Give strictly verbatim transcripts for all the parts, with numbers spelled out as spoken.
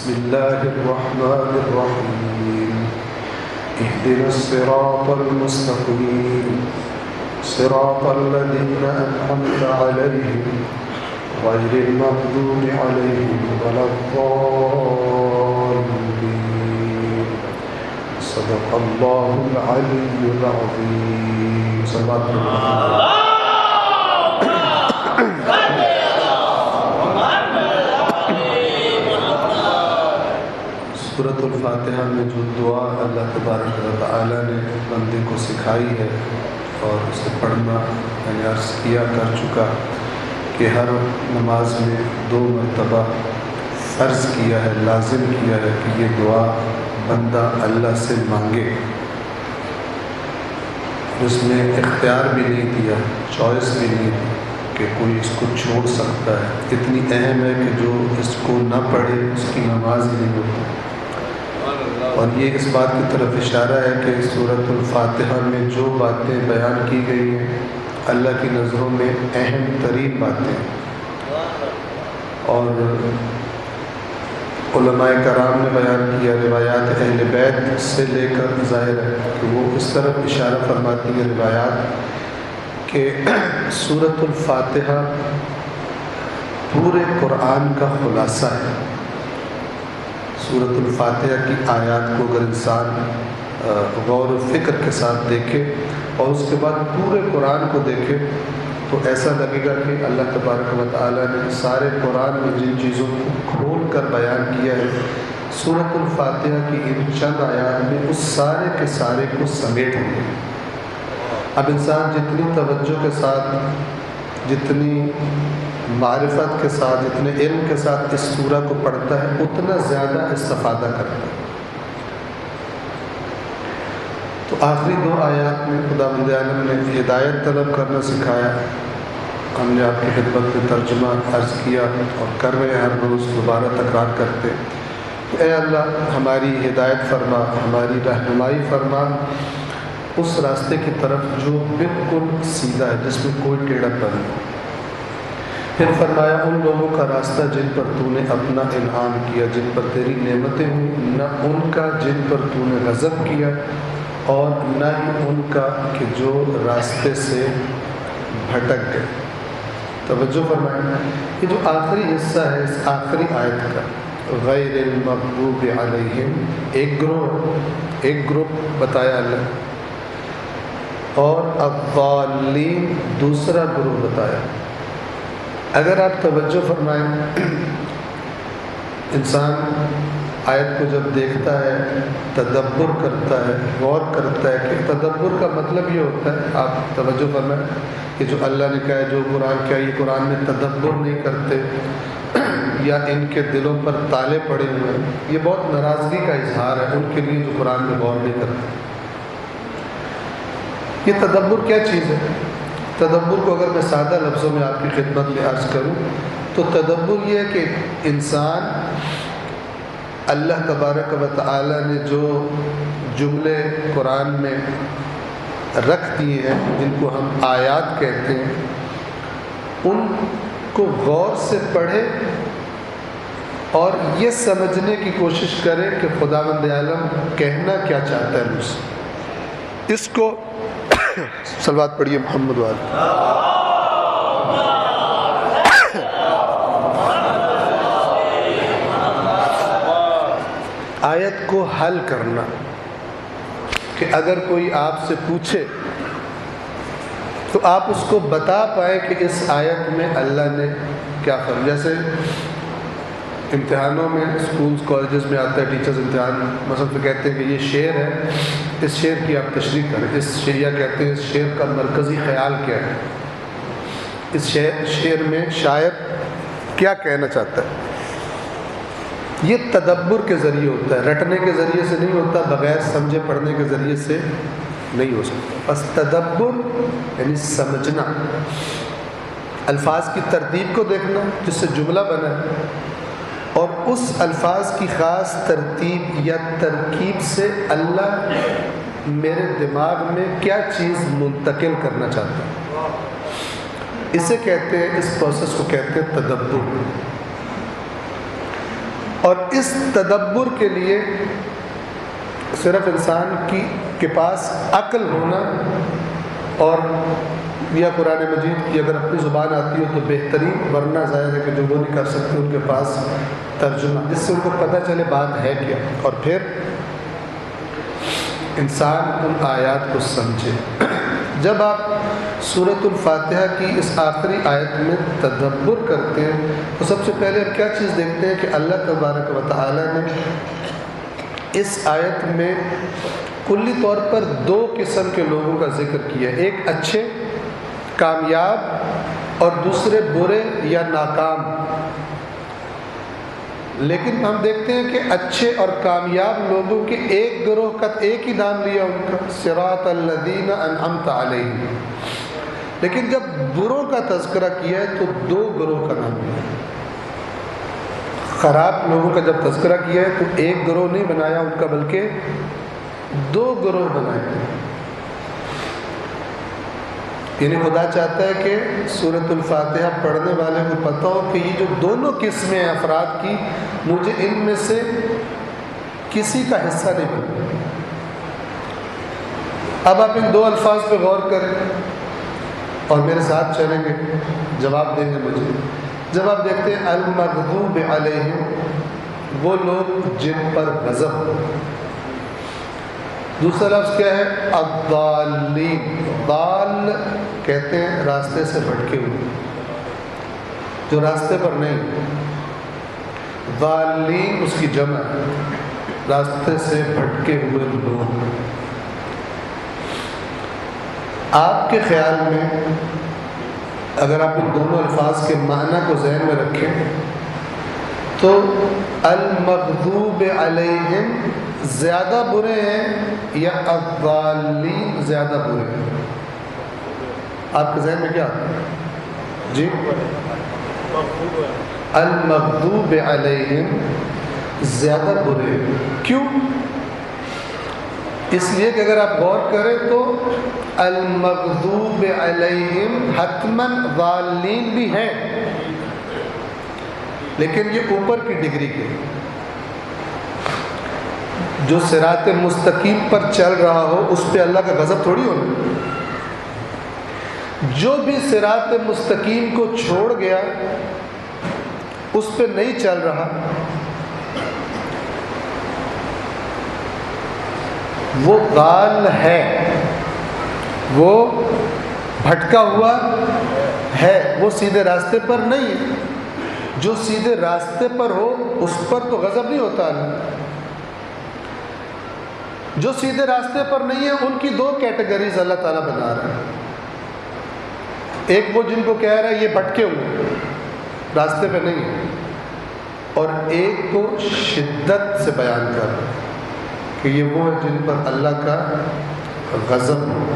بسم الله الرحمن الرحيم اهدنا الصراط المستقيم صراط الذين أنعمت عليهم غير المغضوب عليهم ولا الضالين صدق الله العلي العظيم. صدق الله. سورۃ الفاتحہ میں جو دعا اللہ تبارک و تعالی نے بندے کو سکھائی ہے اور اسے پڑھنا میں نے عرض کیا کر چکا کہ ہر نماز میں دو مرتبہ فرض کیا ہے، لازم کیا ہے کہ یہ دعا بندہ اللہ سے مانگے. اس نے اختیار بھی نہیں دیا، چوائس بھی نہیں دی کہ کوئی اس کو چھوڑ سکتا ہے. اتنی اہم ہے کہ جو اس کو نہ پڑھے اس کی نماز ہی نہیں ہوتی. اور یہ اس بات کی طرف اشارہ ہے کہ سورۃ الفاتحہ میں جو باتیں بیان کی گئی ہیں اللہ کی نظروں میں اہم ترین باتیں ہیں. اور علماء کرام نے بیان کیا، روایات اہل بیت سے لے کر ظاہر ہے کہ وہ اس طرف اشارہ فرماتی ہیں روایات کہ سورۃ الفاتحہ پورے قرآن کا خلاصہ ہے. سورۃ الفاتحہ کی آیات کو اگر انسان غور و فکر کے ساتھ دیکھے اور اس کے بعد پورے قرآن کو دیکھے تو ایسا لگے گا کہ اللہ تبارک و تعالی نے سارے قرآن میں جن چیزوں کو کھول کر بیان کیا ہے سورۃ الفاتحہ کی ان چند آیات میں اس سارے کے سارے کو سمیٹ دیا. اب انسان جتنی توجہ کے ساتھ، جتنی معرفت کے ساتھ، جتنے علم کے ساتھ اس سورہ کو پڑھتا ہے اتنا زیادہ استفادہ کرتا ہے. تو آخری دو آیات میں خداوند عالم نے ہدایت طلب کرنا سکھایا. ہم نے آپ کی خدمت میں ترجمہ عرض کیا اور کر رہے ہیں، ہر روز دوبارہ تکرار کرتے کہ اے اللہ ہماری ہدایت فرما، ہماری رہنمائی فرما اس راستے کی طرف جو بالکل سیدھا ہے، جس میں کوئی ٹیڑھا پن نہیں. پھر فرمایا ان لوگوں کا راستہ جن پر تو نے اپنا انعام کیا، جن پر تیری نعمتیں ہوئیں، نہ ان کا جن پر تو نے غضب کیا اور نہ ہی ان کا کہ جو راستے سے بھٹک گئے. توجہ فرمائیں، یہ جو آخری حصہ ہے اس آخری آیت کا غیر المغضوب علیہم ایک گروہ ایک گروپ بتایا اللہ، اور الضالین دوسرا گروہ بتایا. اگر آپ توجہ فرمائیں انسان آیت کو جب دیکھتا ہے، تدبر کرتا ہے، غور کرتا ہے کہ تدبر کا مطلب یہ ہوتا ہے، آپ توجہ فرمائیں کہ جو اللہ نے کہا ہے جو قرآن کیا یہ قرآن میں تدبر نہیں کرتے یا ان کے دلوں پر تالے پڑے ہوئے ہیں، یہ بہت ناراضگی کا اظہار ہے ان کے لیے جو قرآن میں غور نہیں کرتے. یہ تدبر کیا چیز ہے؟ تدبر کو اگر میں سادہ لفظوں میں آپ کی خدمت میں عرض کروں تو تدبر یہ ہے کہ انسان اللہ تبارک و تعالی نے جو جملے قرآن میں رکھ دیے ہیں جن کو ہم آیات کہتے ہیں ان کو غور سے پڑھے اور یہ سمجھنے کی کوشش کرے کہ خداوند عالم کہنا کیا چاہتا ہے مجھ سے. اس کو صلوات پڑھیے محمد والے. آیت کو حل کرنا کہ اگر کوئی آپ سے پوچھے تو آپ اس کو بتا پائیں کہ اس آیت میں اللہ نے کیا فرمایا. جیسے امتحانوں میں اسکولز کالجز میں آتا ہے ٹیچرز امتحان مثلا تو کہتے ہیں کہ یہ شعر ہے، اس شعر کی آپ تشریح کریں. اس شعریہ کہتے ہیں اس شعر کا مرکزی خیال کیا ہے، اس شعر شعر میں شاعر کیا کہنا چاہتا ہے. یہ تدبر کے ذریعے ہوتا ہے، رٹنے کے ذریعے سے نہیں ہوتا، بغیر سمجھے پڑھنے کے ذریعے سے نہیں ہو سکتا. بس تدبر یعنی سمجھنا، الفاظ کی ترتیب کو دیکھنا جس سے جملہ بنا ہے اور اس الفاظ کی خاص ترتیب یا ترکیب سے اللہ میرے دماغ میں کیا چیز منتقل کرنا چاہتا ہے. اسے کہتے ہیں، اس پروسیس کو کہتے ہیں تدبر. اور اس تدبر کے لیے صرف انسان کی کے پاس عقل ہونا اور یا قرآن مجید کی اگر اپنی زبان آتی ہو تو بہترین، ورنہ ظاہر ہے کہ جو وہ نہیں کر سکتے ان کے پاس ترجمہ، جس سے ان کو پتہ چلے بات ہے کیا، اور پھر انسان ان آیات کو سمجھے۔ جب آپ سورۃ الفاتحہ کی اس آخری آیت میں تدبر کرتے ہیں تو سب سے پہلے ہم کیا چیز دیکھتے ہیں کہ اللہ تبارک و تعالی نے اس آیت میں کلی طور پر دو قسم کے لوگوں کا ذکر کیا، ایک اچھے کامیاب اور دوسرے برے یا ناکام۔ لیکن ہم دیکھتے ہیں کہ اچھے اور کامیاب لوگوں کے ایک گروہ کا ایک ہی نام لیا ان کا، صراط الذین انعمت علیہم، لیکن جب بروں کا تذکرہ کیا ہے تو دو گروہ کا نام لیا۔ خراب لوگوں کا جب تذکرہ کیا ہے تو ایک گروہ نہیں بنایا ان کا بلکہ دو گروہ بنائے، یعنی خدا چاہتا ہے کہ سورۃ الفاتحہ پڑھنے والے کو پتہ ہو کہ یہ جو دونوں قسمیں ہیں افراد کی، مجھے ان میں سے کسی کا حصہ نہیں بننا۔ اب آپ ان دو الفاظ پہ غور کریں اور میرے ساتھ چلیں گے، جواب دیں گے مجھے۔ جب آپ دیکھتے ہیں المغضوب علیہم، وہ لوگ جن پر غضب ہو، دوسرا لفظ کیا ہے؟ الضالین، ضال کہتے ہیں راستے سے بھٹکے ہوئے، جو راستے پر نہیں، ضالین اس کی جمع، راستے سے بھٹکے ہوئے لوگ۔ آپ کے خیال میں اگر آپ ان دونوں الفاظ کے معنی کو ذہن میں رکھیں تو المغضوب علیہم زیادہ برے ہیں یا الضالین زیادہ برے ہیں؟ آپ کے ذہن میں کیا آتا ہے؟ جی، المغضوب علیہم زیادہ برے ہیں۔ کیوں؟ اس لیے کہ اگر آپ غور کریں تو المغضوب علیہم حتماً ضالین بھی ہیں، لیکن یہ اوپر کی ڈگری کے، جو صراط مستقیم پر چل رہا ہو اس پہ اللہ کا غضب تھوڑی ہونا۔ جو بھی صراط مستقیم کو چھوڑ گیا، اس پہ نہیں چل رہا، وہ ضال ہے، وہ بھٹکا ہوا ہے، وہ سیدھے راستے پر نہیں ہے۔ جو سیدھے راستے پر ہو اس پر تو غضب نہیں ہوتا اللہ۔ جو سیدھے راستے پر نہیں ہے ان کی دو کیٹیگریز اللہ تعالیٰ بنا رہا ہے، ایک وہ جن کو کہہ رہا ہے یہ بھٹکے ہوئے راستے پہ نہیں ہے، اور ایک کو شدت سے بیان کر رہا ہے کہ یہ وہ ہے جن پر اللہ کا غضب ہو۔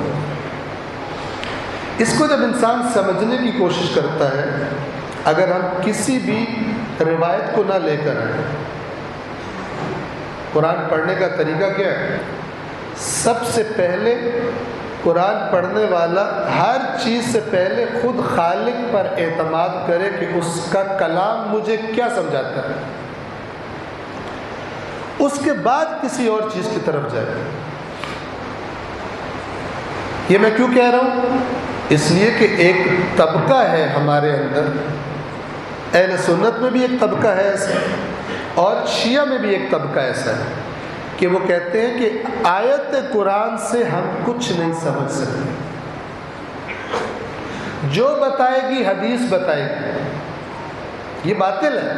اس کو جب انسان سمجھنے کی کوشش کرتا ہے، اگر ہم کسی بھی روایت کو نہ لے کر آئیں، قرآن پڑھنے کا طریقہ کیا ہے؟ سب سے پہلے قرآن پڑھنے والا ہر چیز سے پہلے خود خالق پر اعتماد کرے کہ اس کا کلام مجھے کیا سمجھاتا ہے، اس کے بعد کسی اور چیز کی طرف جائے۔ یہ میں کیوں کہہ رہا ہوں؟ اس لیے کہ ایک طبقہ ہے ہمارے اندر، اہل سنت میں بھی ایک طبقہ ہے ایسا، اور شیعہ میں بھی ایک طبقہ ایسا ہے کہ وہ کہتے ہیں کہ آیت قرآن سے ہم کچھ نہیں سمجھ سکتے، جو بتائے گی حدیث بتائے گی۔ یہ باطل ہے،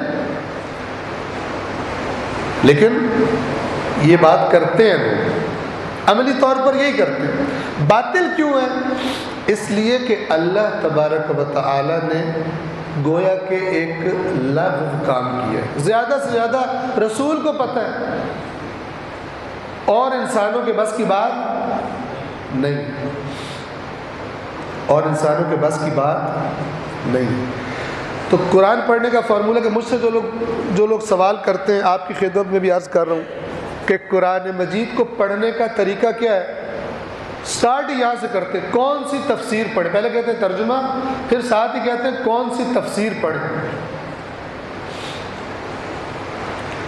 لیکن یہ بات کرتے ہیں لوگ، عملی طور پر یہی کرتے ہیں۔ باطل کیوں ہے؟ اس لیے کہ اللہ تبارک و تعالی نے گویا کہ ایک لغو کام کیا ہے۔ زیادہ سے زیادہ رسول کو پتہ ہے، اور انسانوں کے بس کی بات نہیں، اور انسانوں کے بس کی بات نہیں۔ تو قرآن پڑھنے کا فارمولہ کہ مجھ سے جو لوگ جو لوگ سوال کرتے ہیں، آپ کی خدمت میں بھی عرض کر رہا ہوں کہ قرآن مجید کو پڑھنے کا طریقہ کیا ہے؟ سٹارٹ یہاں سے کرتے ہیں، کون سی تفسیر پڑھیں؟ پہلے کہتے ہیں ترجمہ، پھر ساتھ ہی کہتے ہیں کون سی تفسیر پڑھیں۔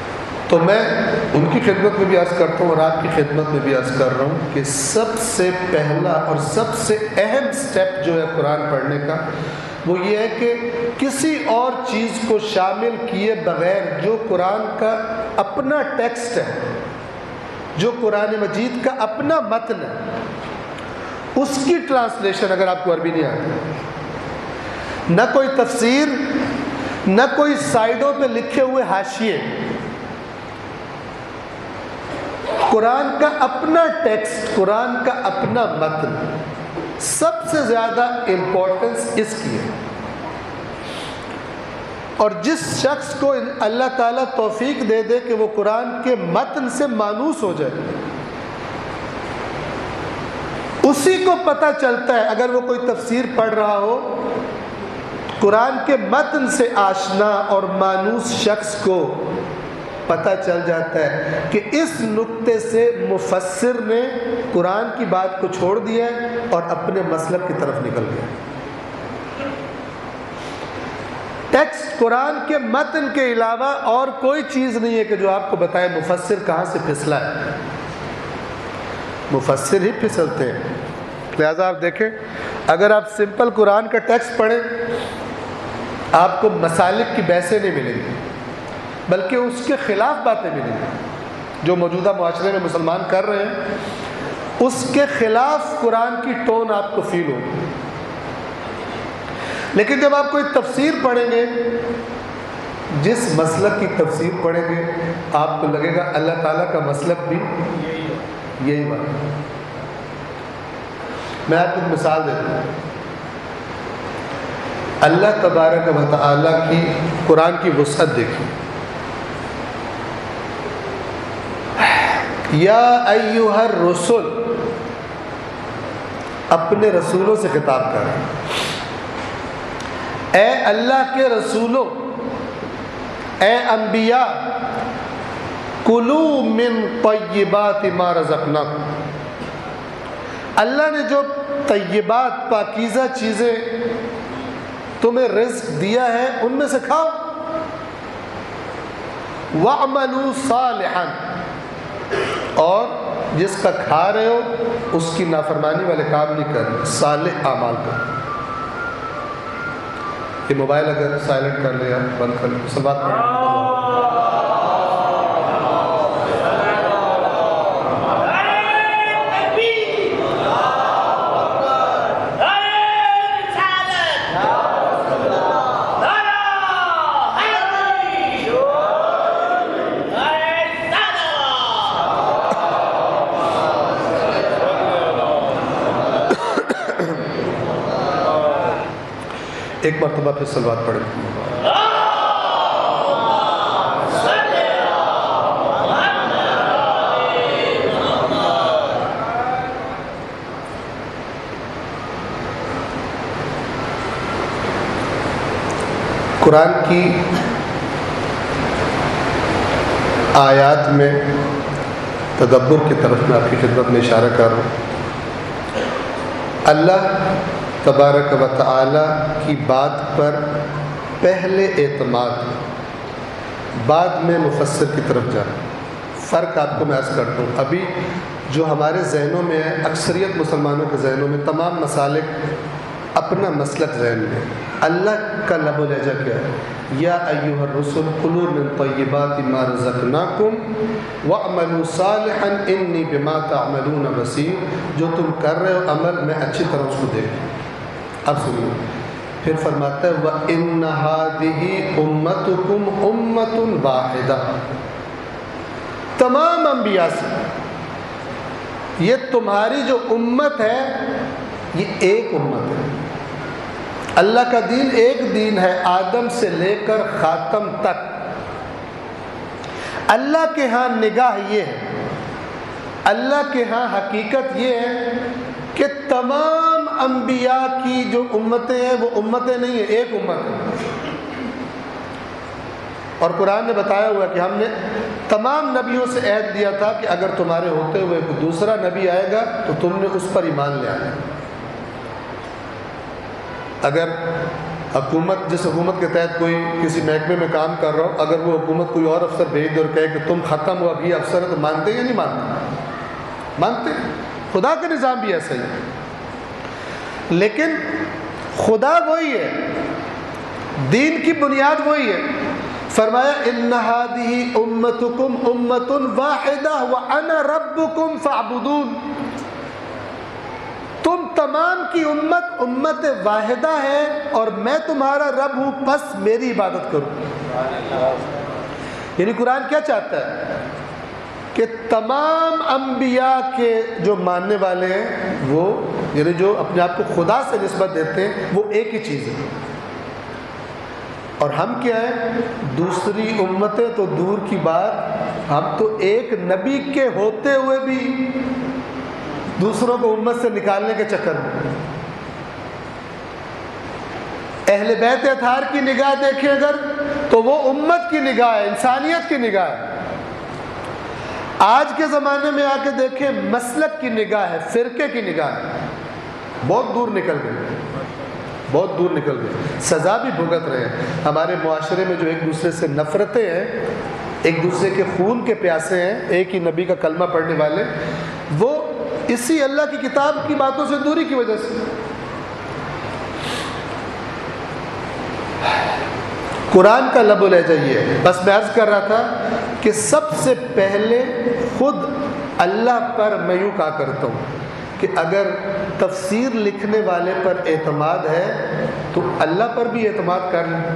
تو میں ان کی خدمت میں بھی عرض کرتا ہوں اور آپ کی خدمت میں بھی عرض کر رہا ہوں کہ سب سے پہلا اور سب سے اہم سٹیپ جو ہے قرآن پڑھنے کا وہ یہ ہے کہ کسی اور چیز کو شامل کیے بغیر جو قرآن کا اپنا ٹیکسٹ ہے، جو قرآن مجید کا اپنا متن ہے، اس کی ٹرانسلیشن اگر آپ کو عربی نہیں آتی، نہ کوئی تفسیر، نہ کوئی سائڈوں پہ لکھے ہوئے حاشیے، قرآن کا اپنا ٹیکسٹ، قرآن کا اپنا متن، سب سے زیادہ امپورٹنس اس کی ہے۔ اور جس شخص کو اللہ تعالیٰ توفیق دے دے کہ وہ قرآن کے متن سے مانوس ہو جائے، اسی کو پتہ چلتا ہے، اگر وہ کوئی تفسیر پڑھ رہا ہو، قرآن کے متن سے آشنا اور مانوس شخص کو پتہ چل جاتا ہے کہ اس نقطے سے مفسر نے قرآن کی بات کو چھوڑ دیا اور اپنے مسلک کی طرف نکل گیا۔ ٹیکسٹ قرآن کے متن کے علاوہ اور کوئی چیز نہیں ہے کہ جو آپ کو بتائے مفسر کہاں سے پھسلا ہے۔ مفسر ہی پھسلتے ہیں۔ لہذا آپ دیکھیں، اگر آپ سمپل قرآن کا ٹیکسٹ پڑھیں، آپ کو مسالک کی بحثیں نہیں ملیں گی، بلکہ اس کے خلاف باتیں ملیں گی۔ جو موجودہ معاشرے میں مسلمان کر رہے ہیں، اس کے خلاف قرآن کی ٹون آپ کو فیل ہوگی۔ لیکن جب آپ کوئی تفسیر پڑھیں گے، جس مسلک کی تفسیر پڑھیں گے، آپ کو لگے گا اللہ تعالیٰ کا مسلک بھی یہی بات ہے۔ میں آپ کو ایک مثال دیتا ہوں۔ اللہ تبارک و تعالیٰ کی قرآن کی وسعت دیکھیں۔ یا ایھا الرسل، اپنے رسولوں سے خطاب کر رہے ہیں۔ اے اللہ کے رسولوں، اے انبیاء، کلوا من طیبات ما رزقناکم، اللہ نے جو طیبات، پاکیزہ چیزیں تمہیں رزق دیا ہے ان میں سے کھاؤ۔ وَاعْمَلُوا صَالِحًا، اور جس کا کھا رہے ہو اس کی نافرمانی والے کام نہیں کرنے، صالح اعمال کرو۔ یہ موبائل اگر سائلنٹ کر لیا، بند کر لیا، سلوات پڑھیں۔ ایک مرتبہ پھر صلوات پڑھیں۔ قرآن کی آیات میں تدبر کی طرف میں آپ کی خدمت میں اشارہ کر رہا ہوں۔ اللہ تبارک و تعالی کی بات پر پہلے اعتماد، بعد میں مفسر کی طرف جانا۔ فرق آپ کو میں عرض کرتا ہوں۔ ابھی جو ہمارے ذہنوں میں ہے، اکثریت مسلمانوں کے ذہنوں میں تمام مسالک اپنا مسلک ذہن میں، اللہ کا لب و لہجہ کیا ہے؟ یا ایھا الرسل کلوا من طیبات ما رزقناکم واعملوا صالحا انی بما تعملون بصیر، جو تم کر رہے ہو عمل، میں اچھی طرح اس کو دیکھوں۔ اب سنیے، پھر فرماتا ہے وَإِنَّ هَٰذِهِ أُمَّتُكُمْ أُمَّةٌ وَاحِدَةٌ، تمام انبیاء سے یہ تمہاری جو امت ہے یہ ایک امت ہے۔ اللہ کا دین ایک دین ہے، آدم سے لے کر خاتم تک۔ اللہ کے ہاں نگاہ یہ ہے، اللہ کے ہاں حقیقت یہ ہے کہ تمام انبیاء کی جو امتیں ہیں وہ امتیں نہیں ہیں، ایک امت ہے۔ اور قرآن نے بتایا ہوا کہ ہم نے تمام نبیوں سے عہد دیا تھا کہ اگر تمہارے ہوتے ہوئے کوئی دوسرا نبی آئے گا تو تم نے اس پر ایمان لے آنا۔ اگر حکومت جس حکومت کے تحت کوئی کسی محکمے میں کام کر رہا ہو، اگر وہ حکومت کوئی اور افسر بھیج دے اور کہے کہ تم ختم ہو اب یہ افسر ہے، تو مانتے یا نہیں مانتے؟ مانتے۔ خدا کا نظام بھی ایسا ہی ہے، لیکن خدا وہی ہے، دین کی بنیاد وہی ہے۔ فرمایا ان هذه امتکم امۃ واحدہ وانا ربکم فاعبدون، تم تمام کی امت امت واحدہ ہے اور میں تمہارا رب ہوں، بس میری عبادت کرو۔ یعنی قرآن کیا چاہتا ہے کہ تمام انبیاء کے جو ماننے والے ہیں وہ، یعنی جو اپنے آپ کو خدا سے نسبت دیتے ہیں، وہ ایک ہی چیز ہے، اور ہم کیا ہے؟ دوسری امتیں تو دور کی بات، ہم تو ایک نبی کے ہوتے ہوئے بھی دوسروں کو امت سے نکالنے کے چکر میں۔ اہل بیت اطہار کی نگاہ دیکھیں اگر، تو وہ امت کی نگاہ ہے، انسانیت کی نگاہ ہے۔ آج کے زمانے میں آ کے دیکھیں، مسلک کی نگاہ ہے، فرقے کی نگاہ ہے، بہت دور نکل گئے، بہت دور نکل گئے، سزا بھی بھگت رہے ہیں۔ ہمارے معاشرے میں جو ایک دوسرے سے نفرتیں ہیں، ایک دوسرے کے خون کے پیاسے ہیں، ایک ہی نبی کا کلمہ پڑھنے والے، وہ اسی اللہ کی کتاب کی باتوں سے دوری کی وجہ سے۔ قرآن کا لب و لہجہ یہ ہے۔ بس میں عرض کر رہا تھا کہ سب سے پہلے خود اللہ پر میں یوں کہا کرتا ہوں کہ اگر تفسیر لکھنے والے پر اعتماد ہے تو اللہ پر بھی اعتماد کر لیں،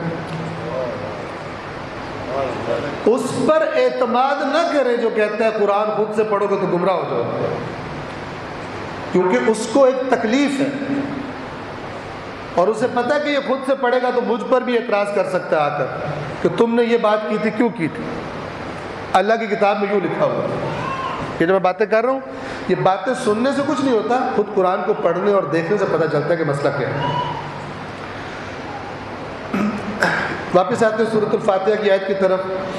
اس پر اعتماد نہ کریں جو کہتا ہے قرآن خود سے پڑھو گے تو گمراہ ہو جاؤ، کیونکہ اس کو ایک تکلیف ہے اور اسے پتہ ہے کہ یہ خود سے پڑھے گا تو مجھ پر بھی اعتراض کر سکتا ہے آ کر کہ تم نے یہ بات کی تھی، کیوں کی تھی؟ اللہ کی کتاب میں یوں لکھا ہوا ہے۔ یہ جو میں باتیں کر رہا ہوں، یہ باتیں سننے سے کچھ نہیں ہوتا، خود قرآن کو پڑھنے اور دیکھنے سے پتہ چلتا ہے کہ مسئلہ کیا ہے۔ واپس آتے ہیں سورۃ الفاتحہ کی آیت کی طرف،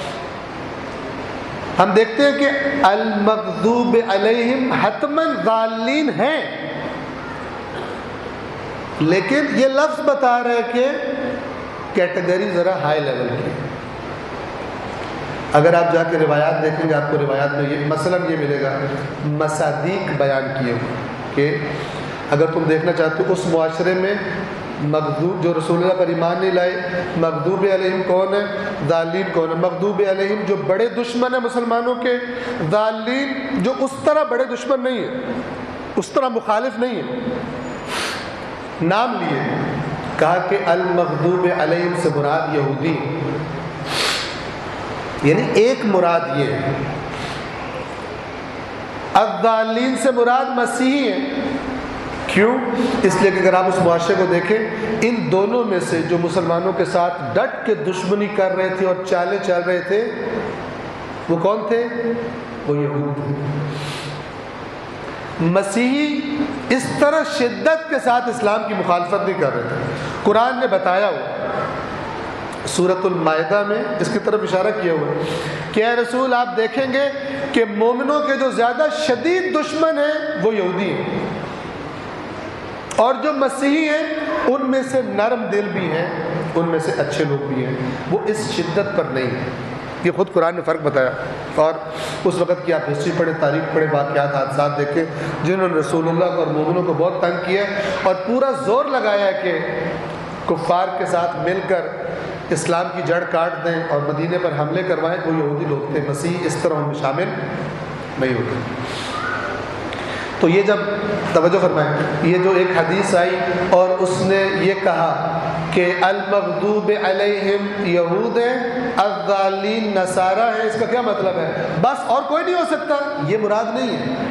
ہم دیکھتے ہیں کہ المغضوب علیہم حتماً ضالین ہیں، لیکن یہ لفظ بتا رہا ہے کہ کیٹیگری ذرا ہائی لیول کی۔ اگر آپ جا کے روایات دیکھیں گے، آپ کو روایات میں یہ مثلاً یہ ملے گا، مصادیق بیان کیے ہوئے کہ اگر تم دیکھنا چاہتے ہو اس معاشرے میں مغضوب جو رسول اللہ پر ایمان نہیں لائے، مغضوب علیہم کون ہے، ضالین کون ہے؟ مغضوب علیہم جو بڑے دشمن ہیں مسلمانوں کے، ضالین جو اس طرح بڑے دشمن نہیں ہیں، اس طرح مخالف نہیں ہیں۔ نام لیے، کہا کہ المغضوب علیہم سے مراد یہودی، یعنی ایک مراد یہ ہے، الضالین سے مراد مسیحی ہیں۔ کیوں؟ اس لیے کہ اگر آپ اس معاشرے کو دیکھیں، ان دونوں میں سے جو مسلمانوں کے ساتھ ڈٹ کے دشمنی کر رہے تھے اور چالیں چل رہے تھے، وہ کون تھے؟ وہ یہود تھے۔ مسیحی اس طرح شدت کے ساتھ اسلام کی مخالفت نہیں کر رہے تھے۔ قرآن نے بتایا ہوا سورۃ المائدہ میں اس کی طرف اشارہ کیا ہوا ہے کہ اے رسول آپ دیکھیں گے کہ مومنوں کے جو زیادہ شدید دشمن ہیں وہ یہودی ہیں، اور جو مسیحی ہیں ان میں سے نرم دل بھی ہیں، ان میں سے اچھے لوگ بھی ہیں، وہ اس شدت پر نہیں ہیں۔ یہ خود قرآن نے فرق بتایا، اور اس وقت کی آپ ہسٹری پڑھیں، تاریخ پڑھیں، واقعات حادثات دیکھیں جنہوں نے رسول اللہ کو اور مومنوں کو بہت تنگ کیا اور پورا زور لگایا ہے کہ کفار کے ساتھ مل کر اسلام کی جڑ کاٹ دیں اور مدینے پر حملے کروائیں۔ وہ یہودی لوگ تھے، مسیح اس طرح ان میں شامل نہیں ہوتے۔ تو یہ جب توجہ فرمائیں، یہ جو ایک حدیث آئی اور اس نے یہ کہا کہ المغضوب علیہم یہود ہیں، الضالین نصارہ ہیں، اس کا کیا مطلب ہے؟ بس اور کوئی نہیں ہو سکتا، یہ مراد نہیں ہے۔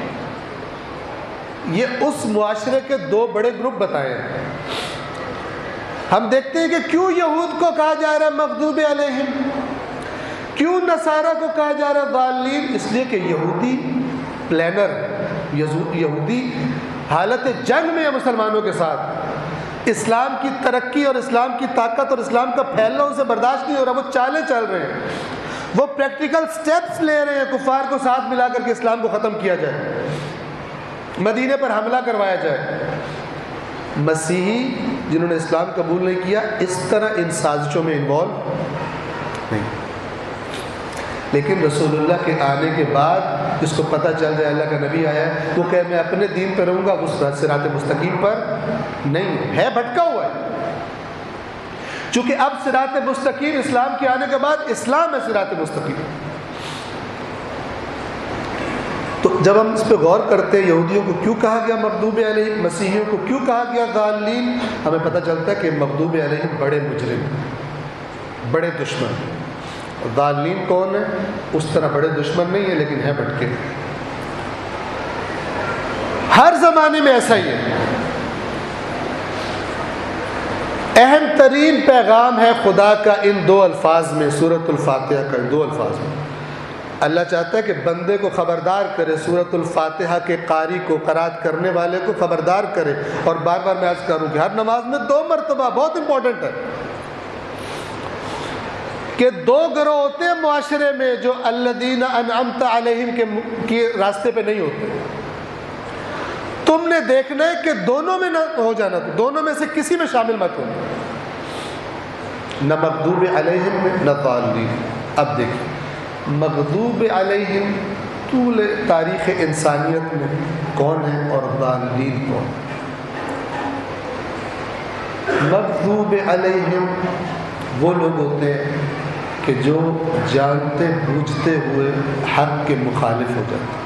یہ اس معاشرے کے دو بڑے گروپ بتائے ہیں۔ ہم دیکھتے ہیں کہ کیوں یہود کو کہا جا رہا ہے مغضوب علیہم، کیوں نصارہ کو کہا جا رہا ہے ضالین؟ اس لیے کہ یہودی پلانر، یہودی حالت جنگ میں ہے مسلمانوں کے ساتھ، اسلام کی ترقی اور اسلام کی طاقت اور اسلام کا پھیلنا ان سے برداشت نہیں ہو رہا، وہ چالیں چل رہے ہیں، وہ پریکٹیکل سٹیپس لے رہے ہیں کفار کو ساتھ ملا کر کے اسلام کو ختم کیا جائے، مدینے پر حملہ کروایا جائے۔ مسیحی جنہوں نے اسلام قبول نہیں کیا اس طرح ان سازشوں میں انوالو نہیں. لیکن رسول اللہ کے آنے کے بعد جس کو پتہ چل جائے اللہ کا نبی آیا ہے وہ کہ میں اپنے دین پہ رہوں گا، وہ صراط مستقیم پر نہیں ہے، بھٹکا ہوا ہے. چونکہ اب صراط مستقیم اسلام کے آنے کے بعد اسلام ہے صراط مستقیم. تو جب ہم اس پہ غور کرتے ہیں یہودیوں کو کیوں کہا گیا مغضوب علیہم، مسیحیوں کو کیوں کہا گیا ضالین، ہمیں پتہ چلتا ہے کہ مغضوب علیہم بڑے مجرم، بڑے دشمن. ضالین کون ہے؟ اس طرح بڑے دشمن نہیں ہے لیکن ہے بھٹکے. ہر زمانے میں ایسا ہی ہے. اہم ترین پیغام ہے خدا کا ان دو الفاظ میں، سورۃ الفاتحہ کا ان دو الفاظ میں. اللہ چاہتا ہے کہ بندے کو خبردار کرے، سورۃ الفاتحہ کے قاری کو، قرات کرنے والے کو خبردار کرے. اور بار بار میں عرض کروں کہ ہر نماز میں دو مرتبہ، بہت امپورٹنٹ ہے کہ دو گروہ ہوتے ہیں معاشرے میں جو الذین انعمت علیہم کے راستے پہ نہیں ہوتے. تم نے دیکھنا ہے کہ دونوں میں نہ ہو جانا، دونوں میں سے کسی میں شامل مت ہو، نہ مغضوب علیہم میں نہ ضالین. اب دیکھیں مغضوب علیہم طول تاریخ انسانیت میں کون ہے اور ضالین کون؟ مغضوب علیہم وہ لوگ ہوتے ہیں کہ جو جانتے بوجھتے ہوئے حق کے مخالف ہو جاتے ہیں.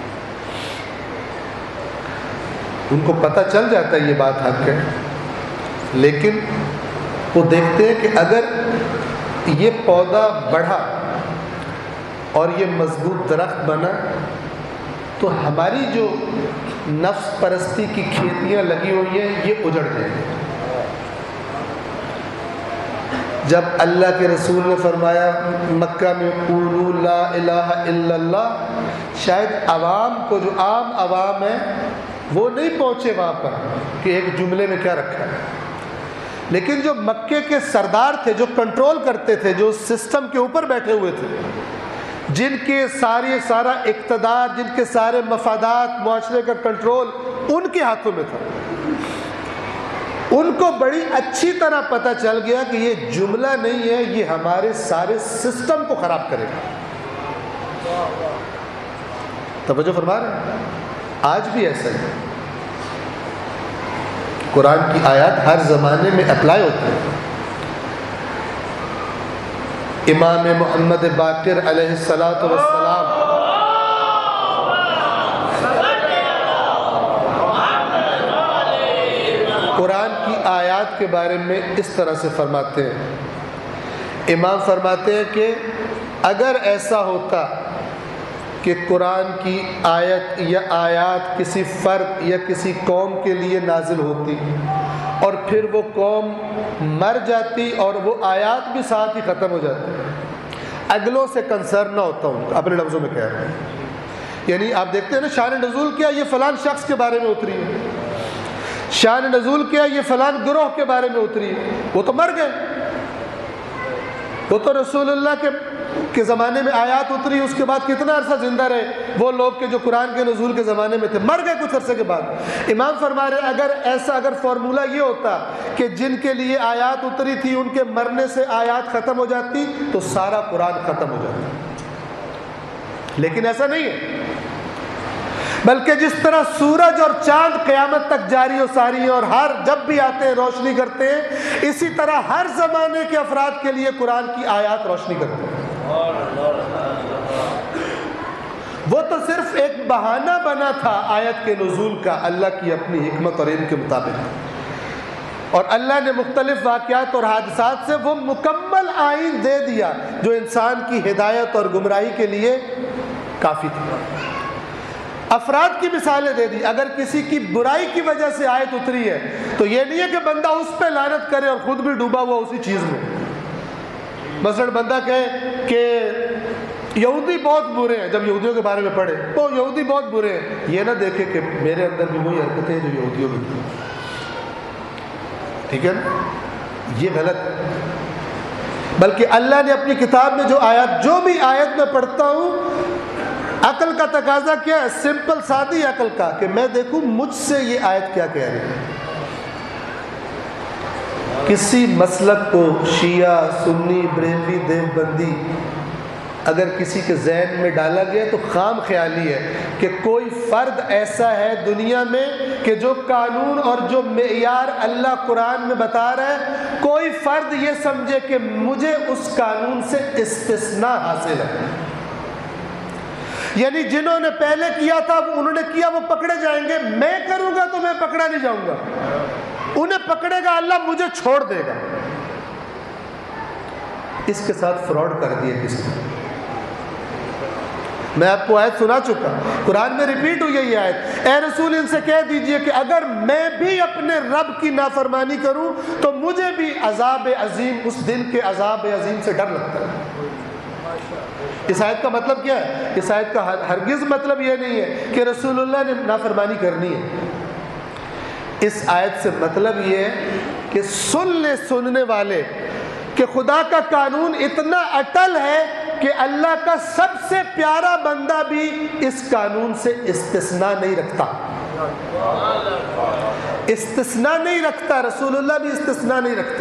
ان کو پتہ چل جاتا ہے یہ بات حق ہے، لیکن وہ دیکھتے ہیں کہ اگر یہ پودا بڑھا اور یہ مضبوط درخت بنا تو ہماری جو نفس پرستی کی کھیتیاں لگی ہوئی ہیں یہ اجڑ جائیں گی. جب اللہ کے رسول نے فرمایا مکہ میں قولوا لا الہ الا اللہ، شاید عوام کو، جو عام عوام ہے وہ نہیں پہنچے وہاں پر کہ ایک جملے میں کیا رکھا ہے. لیکن جو مکے کے سردار تھے، جو کنٹرول کرتے تھے، جو سسٹم کے اوپر بیٹھے ہوئے تھے، جن کے سارے سارا اقتدار، جن کے سارے مفادات، معاشرے کا کنٹرول ان کے ہاتھوں میں تھا، ان کو بڑی اچھی طرح پتہ چل گیا کہ یہ جملہ نہیں ہے، یہ ہمارے سارے سسٹم کو خراب کرے گا. توجہ فرما رہے ہیں؟ آج بھی ایسا ہے. قرآن کی آیات ہر زمانے میں اپلائی ہوتی ہے. امام محمد باقر علیہ الصلاۃ والسلام قرآن کی آیات کے بارے میں اس طرح سے فرماتے ہیں. امام فرماتے ہیں کہ اگر ایسا ہوتا کہ قرآن کی آیت یا آیات کسی فرد یا کسی قوم کے لیے نازل ہوتی اور پھر وہ قوم مر جاتی اور وہ آیات بھی ساتھ ہی ختم ہو جاتی، اگلوں سے کنسرن نہ ہوتا ہوں، اپنے لفظوں میں کہہ رہا ہوں. یعنی آپ دیکھتے ہیں نا شان نزول کیا، یہ فلان شخص کے بارے میں اتری ہے. شان نزول کیا، یہ فلان گروہ کے بارے میں اتری ہے. وہ تو مر گئے، وہ تو رسول اللہ کے کے زمانے میں آیات اتری، اس کے بعد کتنا عرصہ زندہ رہے وہ لوگ کہ جو قرآن کے نزول کے زمانے میں تھے، مر گئے کچھ عرصے کے بعد. امام فرما رہے اگر ایسا اگر فارمولہ یہ ہوتا کہ جن کے لیے آیات اتری تھی ان کے مرنے سے آیات ختم ہو جاتی تو سارا قرآن ختم ہو جاتا. لیکن ایسا نہیں ہے، بلکہ جس طرح سورج اور چاند قیامت تک جاری و ساری ہیں اور ہر جب بھی آتے ہیں روشنی کرتے ہیں، اسی طرح ہر زمانے کے افراد کے لیے قرآن کی آیات روشنی کرتے ہیں. وہ تو صرف ایک بہانہ بنا تھا آیت کے نزول کا اللہ کی اپنی حکمت اور علم کے مطابق، اور اللہ نے مختلف واقعات اور حادثات سے وہ مکمل آئین دے دیا جو انسان کی ہدایت اور گمراہی کے لیے کافی تھا. افراد کی مثالیں دے دی. اگر کسی کی برائی کی وجہ سے آیت اتری ہے تو یہ نہیں ہے کہ بندہ اس پہ لعنت کرے اور خود بھی ڈوبا ہوا اسی چیز میں. مثلا بندہ کہے کہ یہودی بہت برے ہیں، جب یہودیوں کے بارے میں پڑھے تو یہودی بہت برے ہیں، یہ نہ دیکھے کہ میرے اندر بھی وہی حرکتیں ہیں جو یہودیوں میں تھیں. ٹھیک ہے نا؟ یہ غلط ہے. بلکہ اللہ نے اپنی کتاب میں جو آیات، جو بھی آیت میں پڑھتا ہوں، عقل کا تقاضا کیا ہے؟ سمپل سادی عقل کا، کہ میں دیکھوں مجھ سے یہ آیت کیا کہہ رہی ہے. کسی مسلک کو شیعہ، سنی، بریلوی، دیوبندی اگر کسی کے ذہن میں ڈالا گیا تو خام خیالی ہے کہ کوئی فرد ایسا ہے دنیا میں کہ جو قانون اور جو معیار اللہ قرآن میں بتا رہا ہے، کوئی فرد یہ سمجھے کہ مجھے اس قانون سے استثناء حاصل ہے، یعنی جنہوں نے پہلے کیا تھا انہوں نے کیا وہ پکڑے جائیں گے، میں کروں گا تو میں پکڑا نہیں جاؤں گا، انہیں پکڑے گا اللہ، مجھے چھوڑ دے گا۔ اس کے ساتھ فراڈ کر دیا کسی نے۔ میں آپ کو آیت سنا چکا، قرآن میں ریپیٹ ہوئی ہے یہ آیت، اے رسول ان سے کہہ دیجئے کہ اگر میں بھی اپنے رب کی نافرمانی کروں تو مجھے بھی عذاب عظیم، اس دن کے عذاب عظیم سے ڈر لگتا ہے۔ اس آیت کا مطلب کیا ہے؟ اس آیت کا ہرگز مطلب یہ نہیں ہے کہ رسول اللہ نے نافرمانی کرنی ہے۔ اس آیت سے مطلب یہ ہے کہ سن لے سننے والے کہ خدا کا قانون اتنا اٹل ہے کہ اللہ کا سب سے پیارا بندہ بھی اس قانون سے استثناء نہیں رکھتا، استثناء نہیں رکھتا، رسول اللہ بھی استثناء نہیں رکھتے۔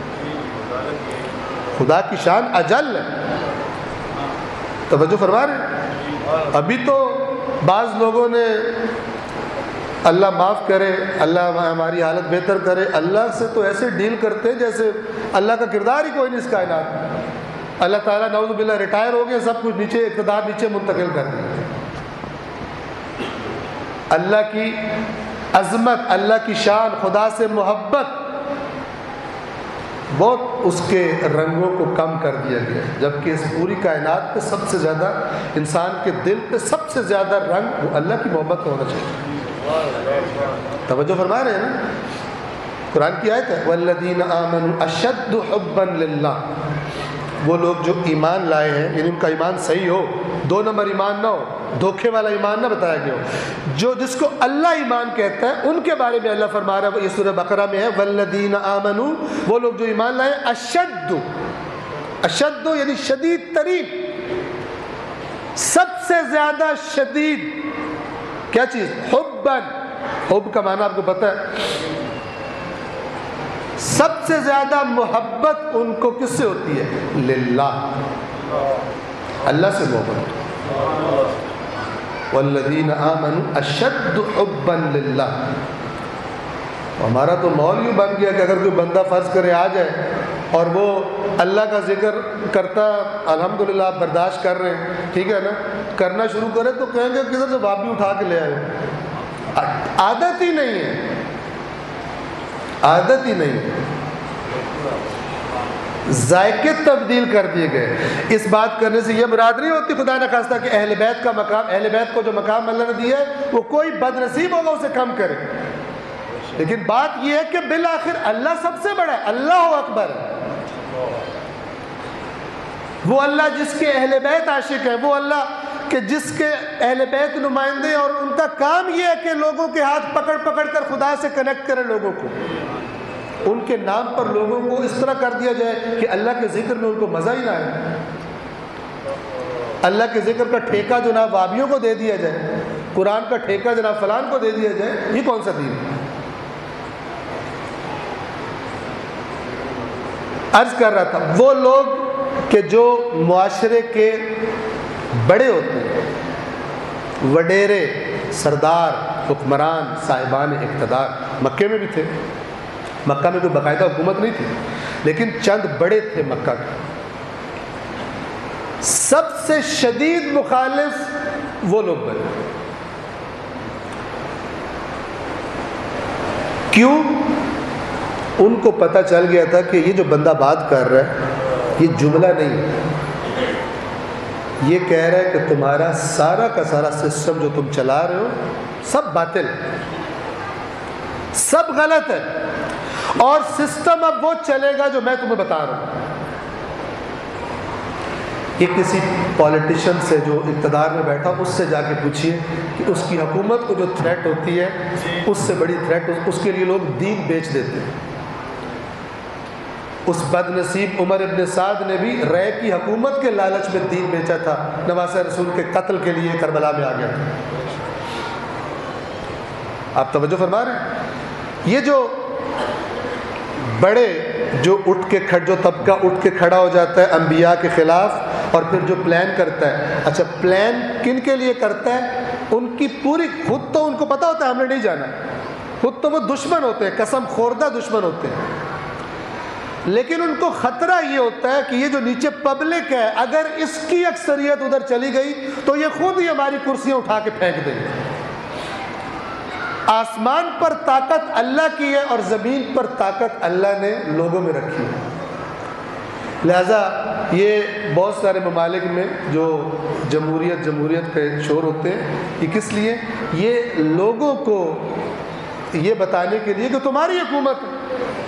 خدا کی شان اجل ہے، توجہ فرما رہے ہیں۔ ابھی تو بعض لوگوں نے اللہ معاف کرے، اللہ ہماری حالت بہتر کرے، اللہ سے تو ایسے ڈیل کرتے ہیں جیسے اللہ کا کردار ہی کوئی نہیں اس کائنات میں۔ اللہ تعالیٰ نعوذ باللہ ریٹائر ہو گئے، سب کچھ نیچے، اقتدار نیچے منتقل کر دیا۔ اللہ کی عظمت، اللہ کی شان، خدا سے محبت بہت اس کے رنگوں کو کم کر دیا گیا، جبکہ اس پوری کائنات پہ سب سے زیادہ، انسان کے دل پہ سب سے زیادہ رنگ وہ اللہ کی محبت کا ہونا چاہیے۔ توجہ فرما رہے ہیں نا؟ قرآن کی آیت ہے والذین آمنوا اشد حبا للہ، وہ لوگ جو ایمان لائے ہیں، یعنی ان کا ایمان صحیح ہو، دو نمبر ایمان نہ ہو، دھوکے والا ایمان نہ بتایا گیا ہو، جو جس کو اللہ ایمان کہتا ہے ان کے بارے میں اللہ فرما رہا ہے، یہ سورہ بقرہ میں ہے والذین آمنوا، وہ لوگ جو ایمان لائے، اشد، اشد یعنی شدید ترین، سب سے زیادہ شدید کیا چیز؟ حبا، حب کا معنی آپ کو پتہ ہے، سب سے زیادہ محبت ان کو کس سے ہوتی ہے؟ للہ، اللہ سے محبت۔ والذین آمنوا اشد حبا للہ۔ ہمارا تو ماحول یوں بن گیا کہ اگر کوئی بندہ فرض کرے آ جائے اور وہ اللہ کا ذکر کرتا، الحمدللہ آپ برداشت کر رہے ہیں، ٹھیک ہے نا، کرنا شروع کرے تو کہیں گے کدھر سے بابی اٹھا کے لے آئے، عادت ہی نہیں ہے، عادت ہی نہیں ہے، ذائقے تبدیل کر دیے گئے۔ اس بات کرنے سے یہ مراد نہیں ہوتی خدا نہ خواستہ کہ اہل بیت کا مقام، اہل بیت کو جو مقام اللہ نے دیا ہے وہ کوئی بد نصیب ہوگا اسے کم کرے، لیکن بات یہ ہے کہ بالآخر اللہ سب سے بڑا ہے، اللہ اکبر ہے، وہ اللہ جس کے اہل بیت عاشق ہیں، وہ اللہ کہ جس کے اہل بیت نمائندے، اور ان کا کام یہ ہے کہ لوگوں کے ہاتھ پکڑ پکڑ کر خدا سے کنیکٹ کرے لوگوں کو، ان کے نام پر لوگوں کو اس طرح کر دیا جائے کہ اللہ کے ذکر میں ان کو مزہ ہی نہ آئے، اللہ کے ذکر کا ٹھیکہ جناب وابیوں کو دے دیا جائے، قرآن کا ٹھیکہ جناب فلان کو دے دیا جائے، یہ کون سا دین ہے؟ عرض کر رہا تھا وہ لوگ کہ جو معاشرے کے بڑے ہوتے ہیں، وڈیرے، سردار، حکمران، صاحبان اقتدار، مکے میں بھی تھے، مکہ میں کوئی باقاعدہ حکومت نہیں تھی لیکن چند بڑے تھے مکہ کے، سب سے شدید مخالف وہ لوگ بنے۔ کیوں؟ ان کو پتہ چل گیا تھا کہ یہ جو بندہ بات کر رہا ہے یہ جملہ نہیں ہے، یہ کہہ رہا ہے کہ تمہارا سارا کا سارا سسٹم جو تم چلا رہے ہو سب باطل ہے، سب غلط ہے، اور سسٹم اب وہ چلے گا جو میں تمہیں بتا رہا ہوں۔ یہ کسی پولیٹیشین سے جو اقتدار میں بیٹھا اس سے جا کے پوچھئے کہ اس کی حکومت کو جو تھریٹ ہوتی ہے اس سے بڑی تھریٹ اس کے لیے لوگ دین بیچ دیتے ہیں۔ اس بد نصیب عمر ابن سعد نے بھی رے کی حکومت کے لالچ میں دین بیچا تھا، نواسہ رسول کے قتل کے لیے کربلا میں آ گیا تھا۔ آپ توجہ فرما رہے ہیں؟ یہ جو بڑے جو اٹھ کے کھڑ جو طبقہ اٹھ کے کھڑا ہو جاتا ہے انبیاء کے خلاف اور پھر جو پلان کرتا ہے، اچھا پلان کن کے لیے کرتا ہے؟ ان کی پوری خود تو ان کو پتہ ہوتا ہے ہم نے نہیں جانا، خود تو وہ دشمن ہوتے ہیں، قسم خوردہ دشمن ہوتے ہیں، لیکن ان کو خطرہ یہ ہوتا ہے کہ یہ جو نیچے پبلک ہے اگر اس کی اکثریت ادھر چلی گئی تو یہ خود ہی ہماری کرسیاں اٹھا کے پھینک دیں گے۔ آسمان پر طاقت اللہ کی ہے اور زمین پر طاقت اللہ نے لوگوں میں رکھی ہے، لہذا یہ بہت سارے ممالک میں جو جمہوریت جمہوریت کے شور ہوتے ہیں، یہ کس لیے؟ یہ لوگوں کو یہ بتانے کے لیے کہ تمہاری حکومت ہے،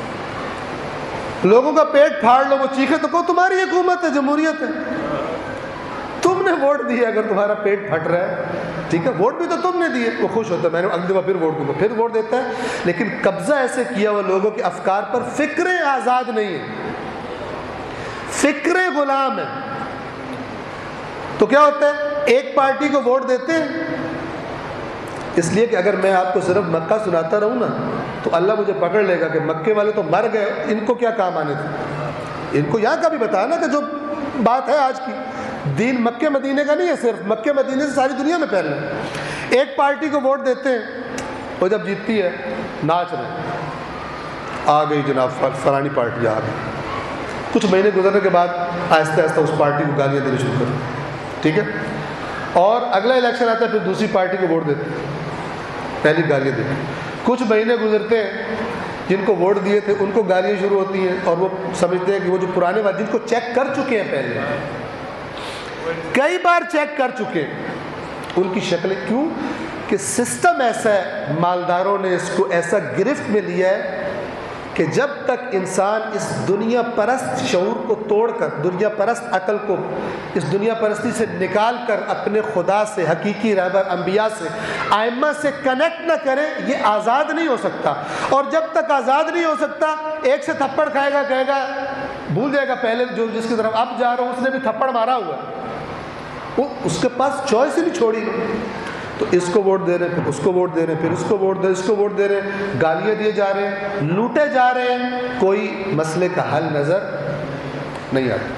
لوگوں کا پیٹ پھاڑ لو، وہ چیخے تو کہو تمہاری حکومت ہے، جمہوریت ہے، تم نے ووٹ دیا، اگر تمہارا پیٹ پھٹ رہا ہے ٹھیک ہے، ووٹ بھی تو تم نے دیے، وہ خوش ہوتا ہے میں نے اگلی دفعہ پھر ووٹ دوں گا، پھر ووٹ دیتا ہے، لیکن قبضہ ایسے کیا ہوا لوگوں کے افکار پر، فکریں آزاد نہیں ہیں، فکریں غلام ہیں۔ تو کیا ہوتا ہے؟ ایک پارٹی کو ووٹ دیتے ہیں اس لیے کہ اگر میں آپ کو صرف مکہ سناتا رہوں نا تو اللہ مجھے پکڑ لے گا کہ مکے والے تو مر گئے، ان کو کیا کام آنے تھے، ان کو یہاں کا بھی بتایا نا کہ جو بات ہے آج کی، دین مکے مدینے کا نہیں ہے، صرف مکے مدینے سے ساری دنیا میں پھیل رہا ہے۔ ایک پارٹی کو ووٹ دیتے ہیں، وہ جب جیتتی ہے ناچ رہے، آ گئی جناب فلانی پارٹی آ گئی، کچھ مہینے گزرنے کے بعد آہستہ آہستہ اس پارٹی کو گالیاں دینی شروع کر، ٹھیک ہے، اور اگلا الیکشن آتا ہے پھر دوسری پارٹی کو ووٹ دیتے ہیں، پہلی گالیاں دیتے ہیں، کچھ مہینے گزرتے ہیں، جن کو ووٹ دیے تھے ان کو گالیاں شروع ہوتی ہیں، اور وہ سمجھتے ہیں کہ وہ جو پرانے بات جن کو چیک کر چکے ہیں، پہلے کئی بار چیک کر چکے ان کی شکلیں، کیوں کہ سسٹم ایسا ہے، مالداروں نے اس کو ایسا گرفت میں لیا ہے کہ جب تک انسان اس دنیا پرست شعور کو توڑ کر، دنیا پرست عقل کو اس دنیا پرستی سے نکال کر اپنے خدا سے، حقیقی رہبر انبیاء سے، ائمہ سے کنیکٹ نہ کرے، یہ آزاد نہیں ہو سکتا، اور جب تک آزاد نہیں ہو سکتا ایک سے تھپڑ کھائے گا، کہے گا بھول جائے گا پہلے جو جس کی طرف اب جا رہا ہوں اس نے بھی تھپڑ مارا ہوا ہے، وہ اس کے پاس چوائس ہی نہیں چھوڑی، تو اس کو ووٹ دے رہے ہیں، پھر اس کو ووٹ دے رہے ہیں، پھر اس کو ووٹ دے اس کو ووٹ دے رہے ہیں، گالیاں دیے جا رہے ہیں، لوٹے جا رہے ہیں، کوئی مسئلے کا حل نظر نہیں آتا۔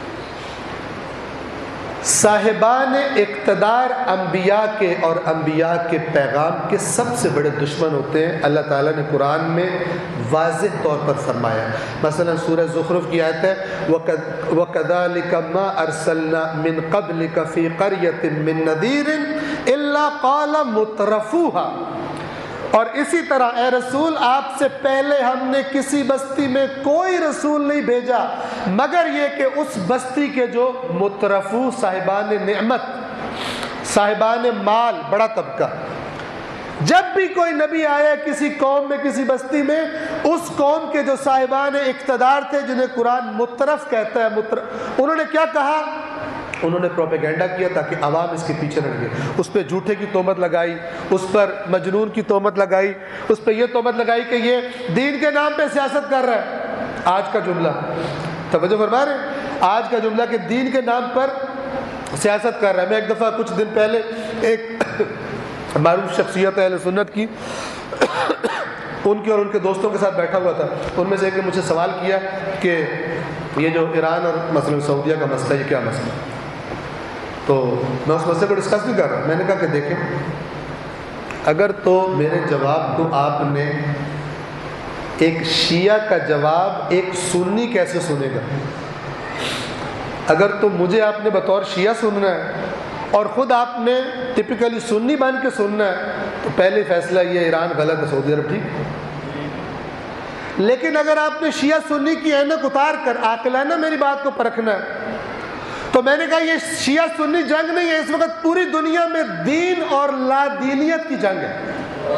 صاحبان اقتدار انبیاء کے اور انبیاء کے پیغام کے سب سے بڑے دشمن ہوتے ہیں، اللہ تعالیٰ نے قرآن میں واضح طور پر فرمایا، مثلا سورہ زخرف کی آیت ہے وَكَذَلِكَ مَا أَرْسَلْنَا مِن قَبْلِكَ فِي قَرْيَةٍ مِّن نَذِيرٍ إِلَّا قَالَ مُتْرَفُوهَا، اور اسی طرح اے رسول آپ سے پہلے ہم نے کسی بستی میں کوئی رسول نہیں بھیجا مگر یہ کہ اس بستی کے جو مترفو، صاحبان نعمت، صاحبان مال، بڑا طبقہ، جب بھی کوئی نبی آیا کسی قوم میں کسی بستی میں، اس قوم کے جو صاحبان اقتدار تھے جنہیں قرآن مترف کہتا ہے، مترف، انہوں نے کیا کہا؟ انہوں نے پروپیگنڈا کیا تاکہ عوام اس کے پیچھے نہ لگے، اس پہ جھوٹے کی تہمت لگائی، اس پر مجنون کی تہمت لگائی، اس پہ یہ تہمت لگائی کہ یہ دین کے نام پہ سیاست کر رہا ہے۔ آج کا جملہ توجہ فرما رہے ہیں، آج کا جملہ کہ دین کے نام پر سیاست کر رہا ہے۔ میں ایک دفعہ کچھ دن پہلے ایک معروف شخصیت اہل سنت کی ان کے اور ان کے دوستوں کے ساتھ بیٹھا ہوا تھا، ان میں سے ایک نے مجھ سے سوال کیا کہ یہ جو ایران اور مثلا سعودیہ کا مسئلہ ہے، یہ کیا مسئلہ ہے؟ تو میں اس مسئلے کو ڈسکس نہیں کر رہا، میں نے کہا کہ دیکھیں اگر تو میرے جواب کو آپ نے ایک شیعہ کا جواب ایک سنی کیسے سنے گا، اگر تو مجھے آپ نے بطور شیعہ سننا ہے اور خود آپ نے ٹپیکلی سنی بن کے سننا ہے تو پہلے فیصلہ یہ ایران غلط ہے، سعودی عرب ٹھیک، لیکن اگر آپ نے شیعہ سنی کی اینک اتار کر عاقلانہ میری بات کو پرکھنا ہے تو میں نے کہا یہ شیعہ سنی جنگ نہیں ہے، اس وقت پوری دنیا میں دین اور لا دینیت کی جنگ ہے،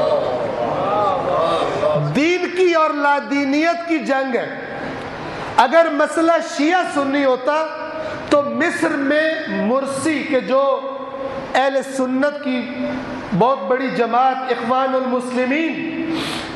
دین کی اور لا دینیت کی جنگ ہے۔ اگر مسئلہ شیعہ سنی ہوتا تو مصر میں مرسی کے جو اہل سنت کی بہت بڑی جماعت اخوان المسلمین،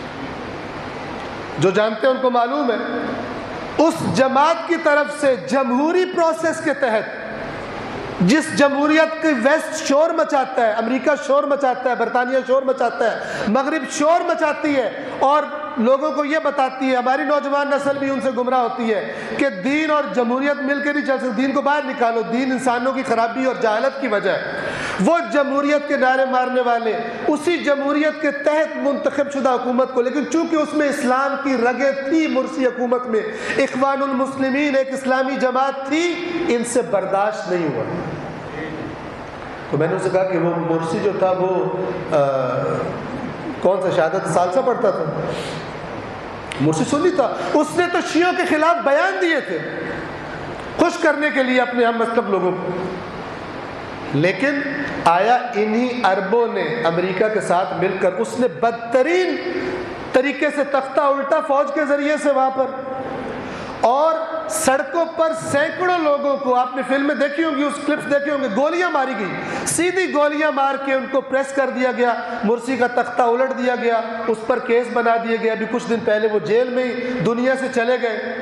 جو جانتے ہیں ان کو معلوم ہے، اس جماعت کی طرف سے جمہوری پروسیس کے تحت جس جمہوریت کی ویسٹ شور مچاتا ہے، امریکہ شور مچاتا ہے، برطانیہ شور مچاتا ہے، مغرب شور مچاتی ہے، اور لوگوں کو یہ بتاتی ہے، ہماری نوجوان نسل بھی ان سے گمراہ ہوتی ہے کہ دین اور جمہوریت مل کے نہیں چل سکتی، دین کو باہر نکالو، دین انسانوں کی خرابی اور جہالت کی وجہ ہے۔ وہ جمہوریت کے نعرے مارنے والے اسی جمہوریت کے تحت منتخب شدہ حکومت کو، لیکن چونکہ اس میں اسلام کی رگیں تھی، مرسی حکومت میں اخوان المسلمین ایک اسلامی جماعت تھی، ان سے برداشت نہیں ہوا۔ تو میں نے اسے کہا کہ وہ مرسی جو تھا وہ آ, کون سا شہادت ثالثہ پڑھتا تھا؟ مرسی سنی تھا، اس نے تو شیعوں کے خلاف بیان دیے تھے خوش کرنے کے لیے اپنے ہم مذہب لوگوں کو، لیکن آیا انہی عربوں نے امریکہ کے ساتھ مل کر اس نے بدترین طریقے سے تختہ الٹا فوج کے ذریعے سے وہاں پر، اور سڑکوں پر سینکڑوں لوگوں کو، آپ نے فلمیں دیکھی ہوں گی، اس کلپس دیکھے ہوں گے، گولیاں ماری گئی، سیدھی گولیاں مار کے ان کو پریس کر دیا گیا، مرسی کا تختہ الٹ دیا گیا، اس پر کیس بنا دیے گئے، ابھی کچھ دن پہلے وہ جیل میں ہی دنیا سے چلے گئے۔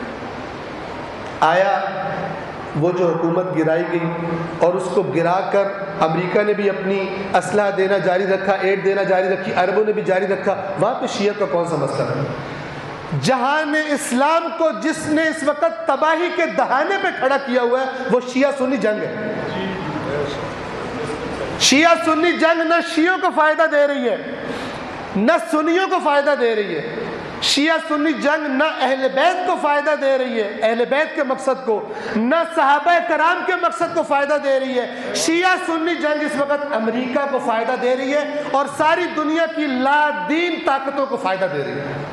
آیا وہ جو حکومت گرائی گئی اور اس کو گرا کر امریکہ نے بھی اپنی اسلحہ دینا جاری رکھا، ایڈ دینا جاری رکھی، عربوں نے بھی جاری رکھا، وہاں پہ شیعہ کا کون سا مسئلہ ہے؟ جہان اسلام کو جس نے اس وقت تباہی کے دہانے پہ کھڑا کیا ہوا ہے وہ شیعہ سنی جنگ ہے۔ شیعہ سنی جنگ نہ شیعوں کو فائدہ دے رہی ہے نہ سنیوں کو فائدہ دے رہی ہے، شیعہ سنی جنگ نہ اہل بیت کو فائدہ دے رہی ہے، اہل بیت کے مقصد کو، نہ صحابہ کرام کے مقصد کو فائدہ دے رہی ہے، شیعہ سنی جنگ اس وقت امریکہ کو فائدہ دے رہی ہے اور ساری دنیا کی لا دین طاقتوں کو فائدہ دے رہی ہے۔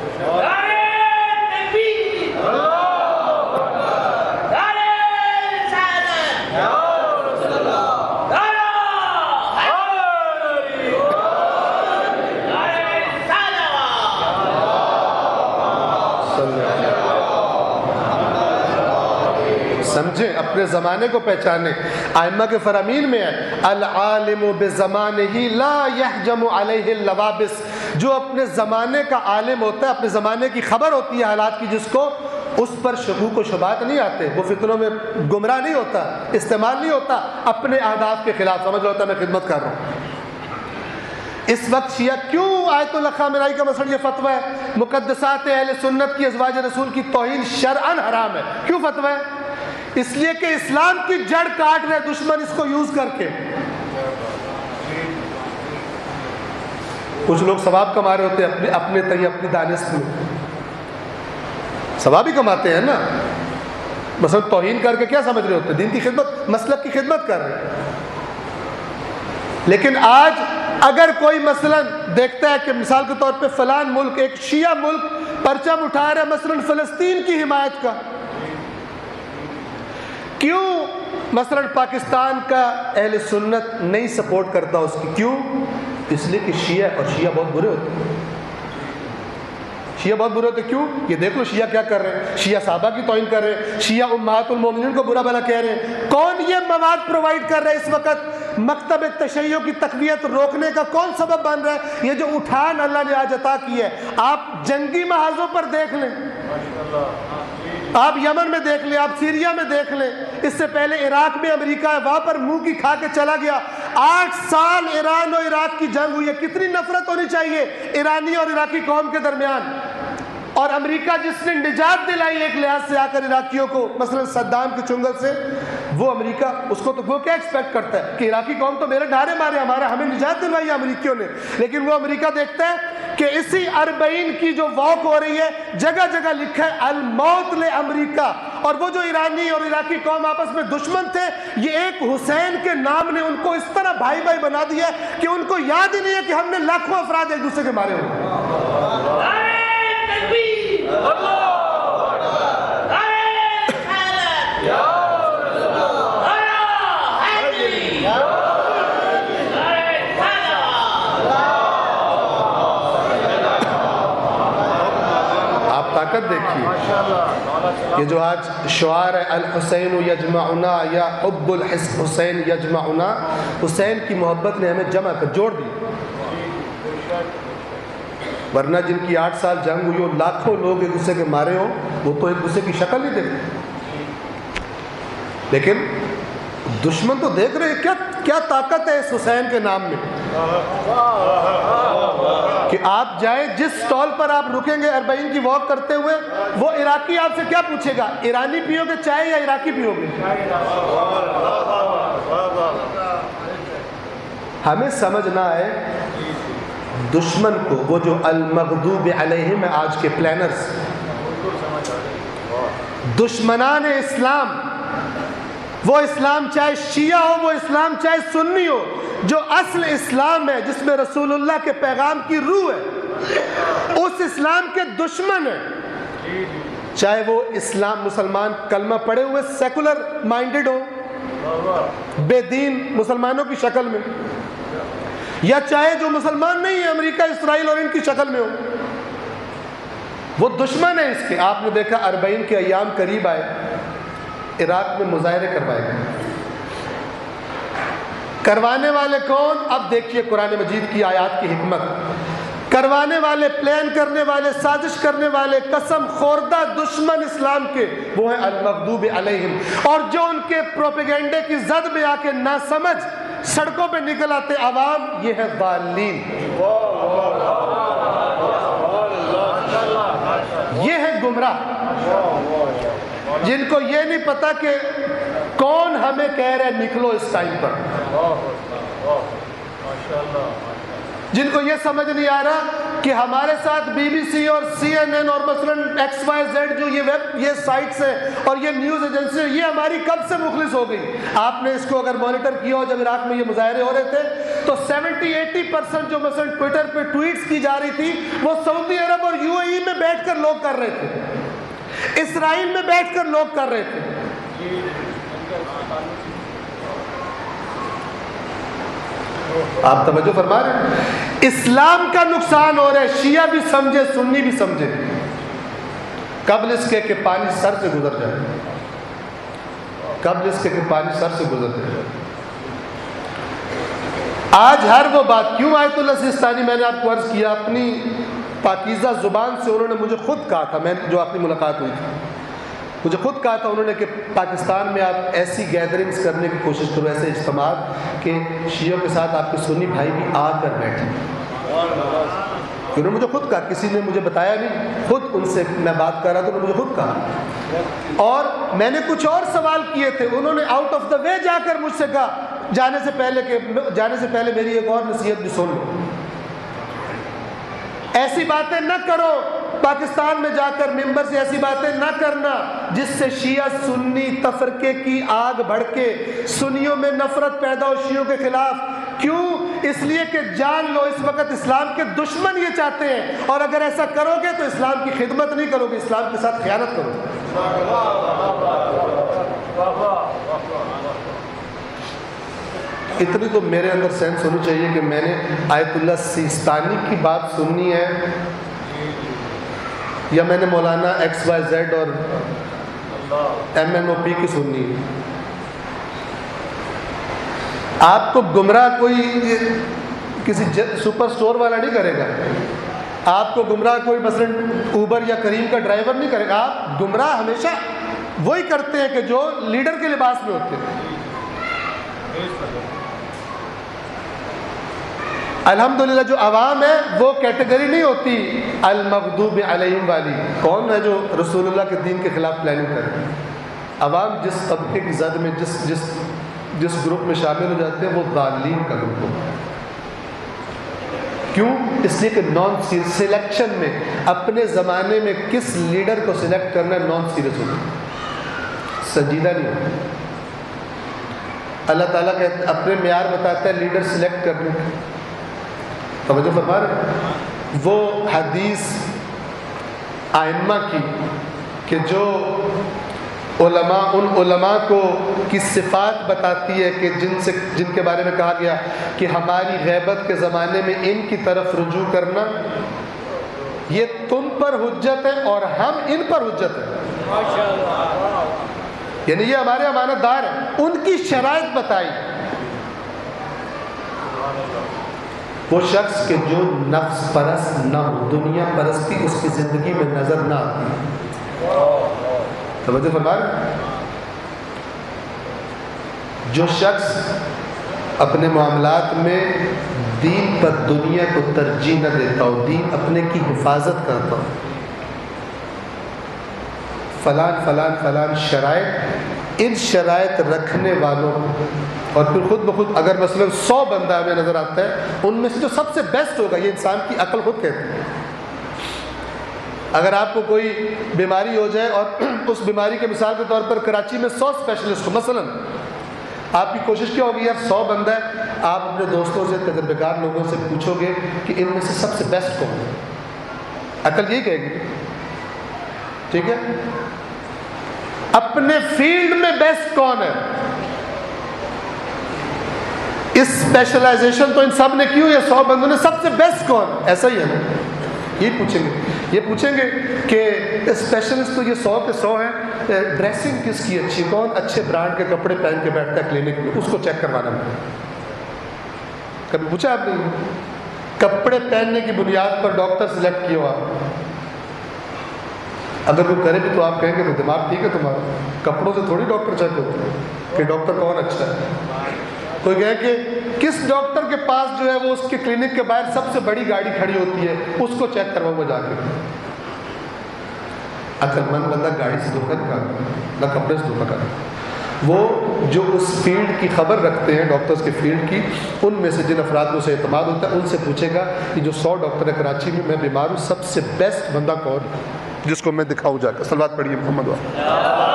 سمجھیں، اپنے زمانے کو پہچانے۔ ائمہ کے فرامین میں ہے العالم بزمانہ لا یحجم علیہ اللوابس، جو اپنے زمانے کا عالم ہوتا ہے، اپنے زمانے کی خبر ہوتی ہے حالات کی، جس کو اس پر شکوک و شبہات نہیں آتے، وہ فتنوں میں گمراہ نہیں ہوتا، استعمال نہیں ہوتا اپنے اہداف کے خلاف، سمجھ رہا ہوتا میں خدمت کر رہا ہوں۔ اس وقت شیعہ کیوں آیت اللہ خامنائی کا مسئلہ یہ فتویٰ ہے مقدسات اہل سنت کی ازواج رسول کی توہین شرعاً حرام ہے؟ کیوں فتویٰ ہے؟ اس لیے کہ اسلام کی جڑ کاٹ رہے دشمن اس کو یوز کر کے۔ کچھ لوگ ثواب کما رہے ہوتے ہیں اپنے اپنے تئیں، اپنی دانست میں ثواب ہی کماتے ہیں نا، مثلا توہین کر کے کیا سمجھ رہے ہوتے ہیں؟ دین کی خدمت، مسلک کی خدمت کر رہے ہیں۔ لیکن آج اگر کوئی مثلا دیکھتا ہے کہ مثال کے طور پہ فلان ملک، ایک شیعہ ملک پرچم اٹھا رہا ہے مثلا فلسطین کی حمایت کا، کیوں مثلا پاکستان کا اہل سنت نہیں سپورٹ کرتا اس کی؟ کیوں؟ اس لیے کہ شیعہ اور شیعہ بہت برے ہوتے ہیں، شیعہ بہت برے ہوتے ہیں۔ کیوں؟ یہ دیکھ لو شیعہ کیا کر رہے ہیں، شیعہ صحابہ کی توہین کر رہے ہیں، شیعہ امہات المومنین کو برا بھلا کہہ رہے ہیں۔ کون یہ مواد پرووائڈ کر رہا ہے اس وقت؟ مکتب تشیع کی تقویت روکنے کا کون سبب بن رہا ہے؟ یہ جو اٹھان اللہ نے آج عطا کی ہے، آپ جنگی محاذوں پر دیکھ لیں، آپ یمن میں دیکھ لیں، آپ سیریا میں دیکھ لیں، اس سے پہلے عراق میں امریکہ ہے، وہاں پر منہ کی کھا کے چلا گیا۔ آٹھ سال ایران اور عراق کی جنگ ہوئی ہے، کتنی نفرت ہونی چاہیے ایرانی اور عراقی قوم کے درمیان، اور امریکہ جس نے نجات دلائی ایک لحاظ سے آ کر عراقیوں کو مثلا صدام کے چنگل سے، وہ امریکہ اس کو تو وہ کیا ایکسپیکٹ کرتا ہے کہ عراقی قوم تو میرے ڈھارے مارے، ہمارا ہمیں نجات دلوائی ہے امریکیوں نے، لیکن وہ امریکہ دیکھتا ہے کہ اسی اربعین کی جو واک ہو رہی ہے جگہ جگہ لکھا ہے الموت لامریکہ، اور وہ جو ایرانی اور عراقی قوم آپس میں دشمن تھے، یہ ایک حسین کے نام نے ان کو اس طرح بھائی بھائی بنا دیا ہے کہ ان کو یاد ہی نہیں ہے کہ ہم نے لاکھوں افراد ایک دوسرے کے مارے ہوئے۔ آپ طاقت دیکھیے، یہ جو آج شعار ہے الحسین یجمعنا یا حب الحسین یجمعنا، حسین کی محبت نے ہمیں جمع کر جوڑ دی، ورنہ جن کی آٹھ سال جنگ ہوئی ہو، لاکھوں لوگ ایک دوسرے کے مارے ہوں، وہ تو ایک دوسرے کی شکل نہیں دیکھتے، لیکن دشمن تو دیکھ رہے ہیں کیا کیا طاقت ہے اس حسین کے نام میں۔ کہ آپ جائیں جس سٹال پر آپ رکیں گے اربعین کی واک کرتے ہوئے، وہ عراقی آپ سے کیا پوچھے گا؟ ایرانی پیو گے چائے یا عراقی پیو گے؟ ہمیں سمجھ نہ آئے دشمن کو، وہ جو المغضوب علیہم آج کے پلانرز، دشمنان اسلام، وہ اسلام چاہے شیعہ ہو، وہ اسلام چاہے سنی ہو، جو اصل اسلام ہے جس میں رسول اللہ کے پیغام کی روح ہے، اس اسلام کے دشمن ہیں، چاہے وہ اسلام مسلمان کلمہ پڑھے ہوئے سیکولر مائنڈڈ ہو، بے دین مسلمانوں کی شکل میں، یا چاہے جو مسلمان نہیں ہے امریکہ اسرائیل اور ان کی شکل میں ہو، وہ دشمن ہے اس کے۔ آپ نے دیکھا اربعین کے ایام قریب آئے، عراق میں مظاہرے کروائے گئے، کروانے والے کون؟ اب دیکھیے قرآن مجید کی آیات کی حکمت، کروانے والے، پلان کرنے والے، سازش کرنے والے، قسم خوردہ دشمن اسلام کے، وہ ہیں المغضوب علیہم، اور جو ان کے پروپیگنڈے کی زد میں آ کے نہ سمجھ سڑکوں پہ نکل آتے عوام، یہ ہے ضالین، یہ ہے گمراہ، جن کو یہ نہیں پتا کہ کون ہمیں کہہ رہے نکلو اس ٹائم پر، جن کو یہ سمجھ نہیں آ رہا کہ ہمارے ساتھ بی بی سی اور سی این این اور مثلاً ایکس وائی زیڈ جو یہ ویب یہ سائٹس ہیں اور یہ نیوز ایجنسی، یہ ہماری کب سے مخلص ہو گئی۔ آپ نے اس کو اگر مانیٹر کیا ہو، جب عراق میں یہ مظاہرے ہو رہے تھے تو سیونٹی ایٹی پرسنٹ جو مثلاً ٹویٹر پہ ٹویٹس کی جا رہی تھی وہ سعودی عرب اور یو اے ای میں بیٹھ کر لوگ کر رہے تھے، اسرائیل میں بیٹھ کر لوگ کر رہے تھے۔ آپ توجہ فرما رہے ہیں؟ اسلام کا نقصان ہو رہا ہے، شیعہ بھی سمجھے، سنی بھی سمجھے، قبل اس کے کہ پانی سر سے گزر جائے، قبل اس کے کہ پانی سر سے گزر جائے۔ آج ہر وہ بات، کیوں آیت اللہ سیستانی، میں نے آپ کو عرض کیا اپنی پاکیزہ زبان سے انہوں نے مجھے خود کہا تھا، میں جو اپنی ملاقات ہوئی تھی، مجھے خود کہا تھا انہوں نے کہ پاکستان میں آپ ایسی گیدرنگز کرنے کی کوشش کرو، ایسے اجتماعات کہ شیعوں کے ساتھ آپ کے سنی بھائی بھی آ کر بیٹھیں۔ انہوں نے مجھے خود کہا، کسی نے مجھے بتایا نہیں، خود ان سے میں بات کر رہا تھا، انہوں نے مجھے خود کہا، اور میں نے کچھ اور سوال کیے تھے، انہوں نے آؤٹ آف دا وے جا کر مجھ سے کہا جانے سے پہلے کہ جانے سے پہلے میری ایک اور نصیحت بھی سن لو، ایسی باتیں نہ کرو، پاکستان میں جا کر ممبر سے ایسی باتیں نہ کرنا جس سے شیعہ سنی تفرقے کی آگ بھڑکے، سنیوں میں نفرت پیدا ہو شیعوں کے خلاف۔ کیوں؟ اس لیے کہ جان لو اس وقت اسلام کے دشمن یہ چاہتے ہیں، اور اگر ایسا کرو گے تو اسلام کی خدمت نہیں کرو گے، اسلام کے ساتھ خیانت کرو گے۔ اتنی تو میرے اندر سینس ہونی چاہیے کہ میں نے آیت اللہ سیستانی کی بات سننی ہے یا میں نے مولانا ایکس وائی زیڈ اور ایم این او پی کی سننی ہے۔ آپ کو گمراہ کوئی کسی سپر سٹور والا نہیں کرے گا، آپ کو گمراہ کوئی مثلاً اوبر یا کریم کا ڈرائیور نہیں کرے گا، آپ گمراہ ہمیشہ وہی کرتے ہیں کہ جو لیڈر کے لباس میں ہوتے ہیں۔ الحمدللہ جو عوام ہے وہ کیٹیگری نہیں ہوتی المغضوب علیہم والی، کون ہے جو رسول اللہ کے دین کے خلاف پلاننگ کرے؟ عوام جس طبقے کی زد میں جس جس جس گروپ میں شامل ہو جاتے ہیں وہ ضالین کا گروپ ہوتا ہے۔ کیوں؟ اس لیے کہ نان سلیکشن میں اپنے زمانے میں کس لیڈر کو سلیکٹ کرنا نان سیریس ہوتا ہے، سنجیدہ نہیں ہوتا۔ اللہ تعالیٰ کا اپنے معیار بتاتا ہے لیڈر سلیکٹ کرنے کا، توجہ فرما رہے، وہ حدیث ائمہ کی کہ جو علماء ان علماء کو کی صفات بتاتی ہے کہ جن سے جن کے بارے میں کہا گیا کہ ہماری غیبت کے زمانے میں ان کی طرف رجوع کرنا یہ تم پر حجت ہے اور ہم ان پر حجت ہے، یعنی یہ ہمارے امانت دار ہیں، ان کی شرائط بتائی۔ وہ شخص کہ جو نفس پرست نہ ہو، دنیا پرستی اس کی زندگی میں نظر نہ آتی، توجہ فرما رہے، جو شخص اپنے معاملات میں دین پر دنیا کو ترجیح نہ دیتا ہوں، دین اپنے کی حفاظت کرتا ہوں، فلان فلان فلان شرائط، ان شرائط رکھنے والوں اور پھر خود بخود اگر مثلا سو بندہ ہمیں نظر آتا ہے، ان میں سے جو سب سے بیسٹ ہوگا، یہ انسان کی عقل خود کہتی ہے۔ اگر آپ کو کوئی بیماری ہو جائے اور اس بیماری کے مثال کے طور پر کراچی میں سو اسپیشلسٹ ہو، مثلا آپ کی کوشش کیا ہوگی، یار سو بندہ ہے، آپ اپنے دوستوں سے، تجربے کار لوگوں سے پوچھو گے کہ ان میں سے سب سے بیسٹ کون ہے، عقل یہی کہے گی، ٹھیک ہے؟ اپنے فیلڈ میں بیسٹ کون ہے، اس اسپیشلائزیشن تو ان سب نے کی ہوئی ہے، سو بندوں نے سب سے بیسٹ کون، ایسا ہی ہے نا، یہ پوچھیں گے، یہ پوچھیں گے کہ اسپیشلسٹ تو یہ سو کے سو ہیں، ڈریسنگ کس کی اچھی، کون اچھے برانڈ کے کپڑے پہن کے بیٹھتا ہے کلینک میں، اس کو چیک کروانا ہے۔ کبھی پوچھا آپ نے؟ کپڑے پہننے کی بنیاد پر ڈاکٹر سلیکٹ کیا ہوا، اگر وہ کرے بھی تو آپ کہیں گے تو دماغ ٹھیک ہے تمہارا، کپڑوں سے تھوڑی ڈاکٹر چیک ہوتے ہیں کہ ڈاکٹر کون اچھا ہے۔ کوئی کہے کہ کس ڈاکٹر کے پاس جو ہے وہ اس کے کلینک کے باہر سب سے بڑی گاڑی کھڑی ہوتی ہے، اس کو چیک کرواؤں گا جا کے۔ عقل مند بندہ گاڑی سے دھوکہ نہیں کھاتا، نہ کپڑے سے دھوکہ کھاتا، وہ جو اس فیلڈ کی خبر رکھتے ہیں، ڈاکٹرز کے فیلڈ کی، ان میں سے جن افراد کو اسے اعتماد ہوتا ہے، ان سے پوچھے گا کہ جو سو ڈاکٹر ہے کراچی میں، میں بیمار ہوں، سب سے بیسٹ بندہ کون ہے جس کو میں دکھاؤں جا کر۔ صلوات پڑھیے محمد وعلیہ۔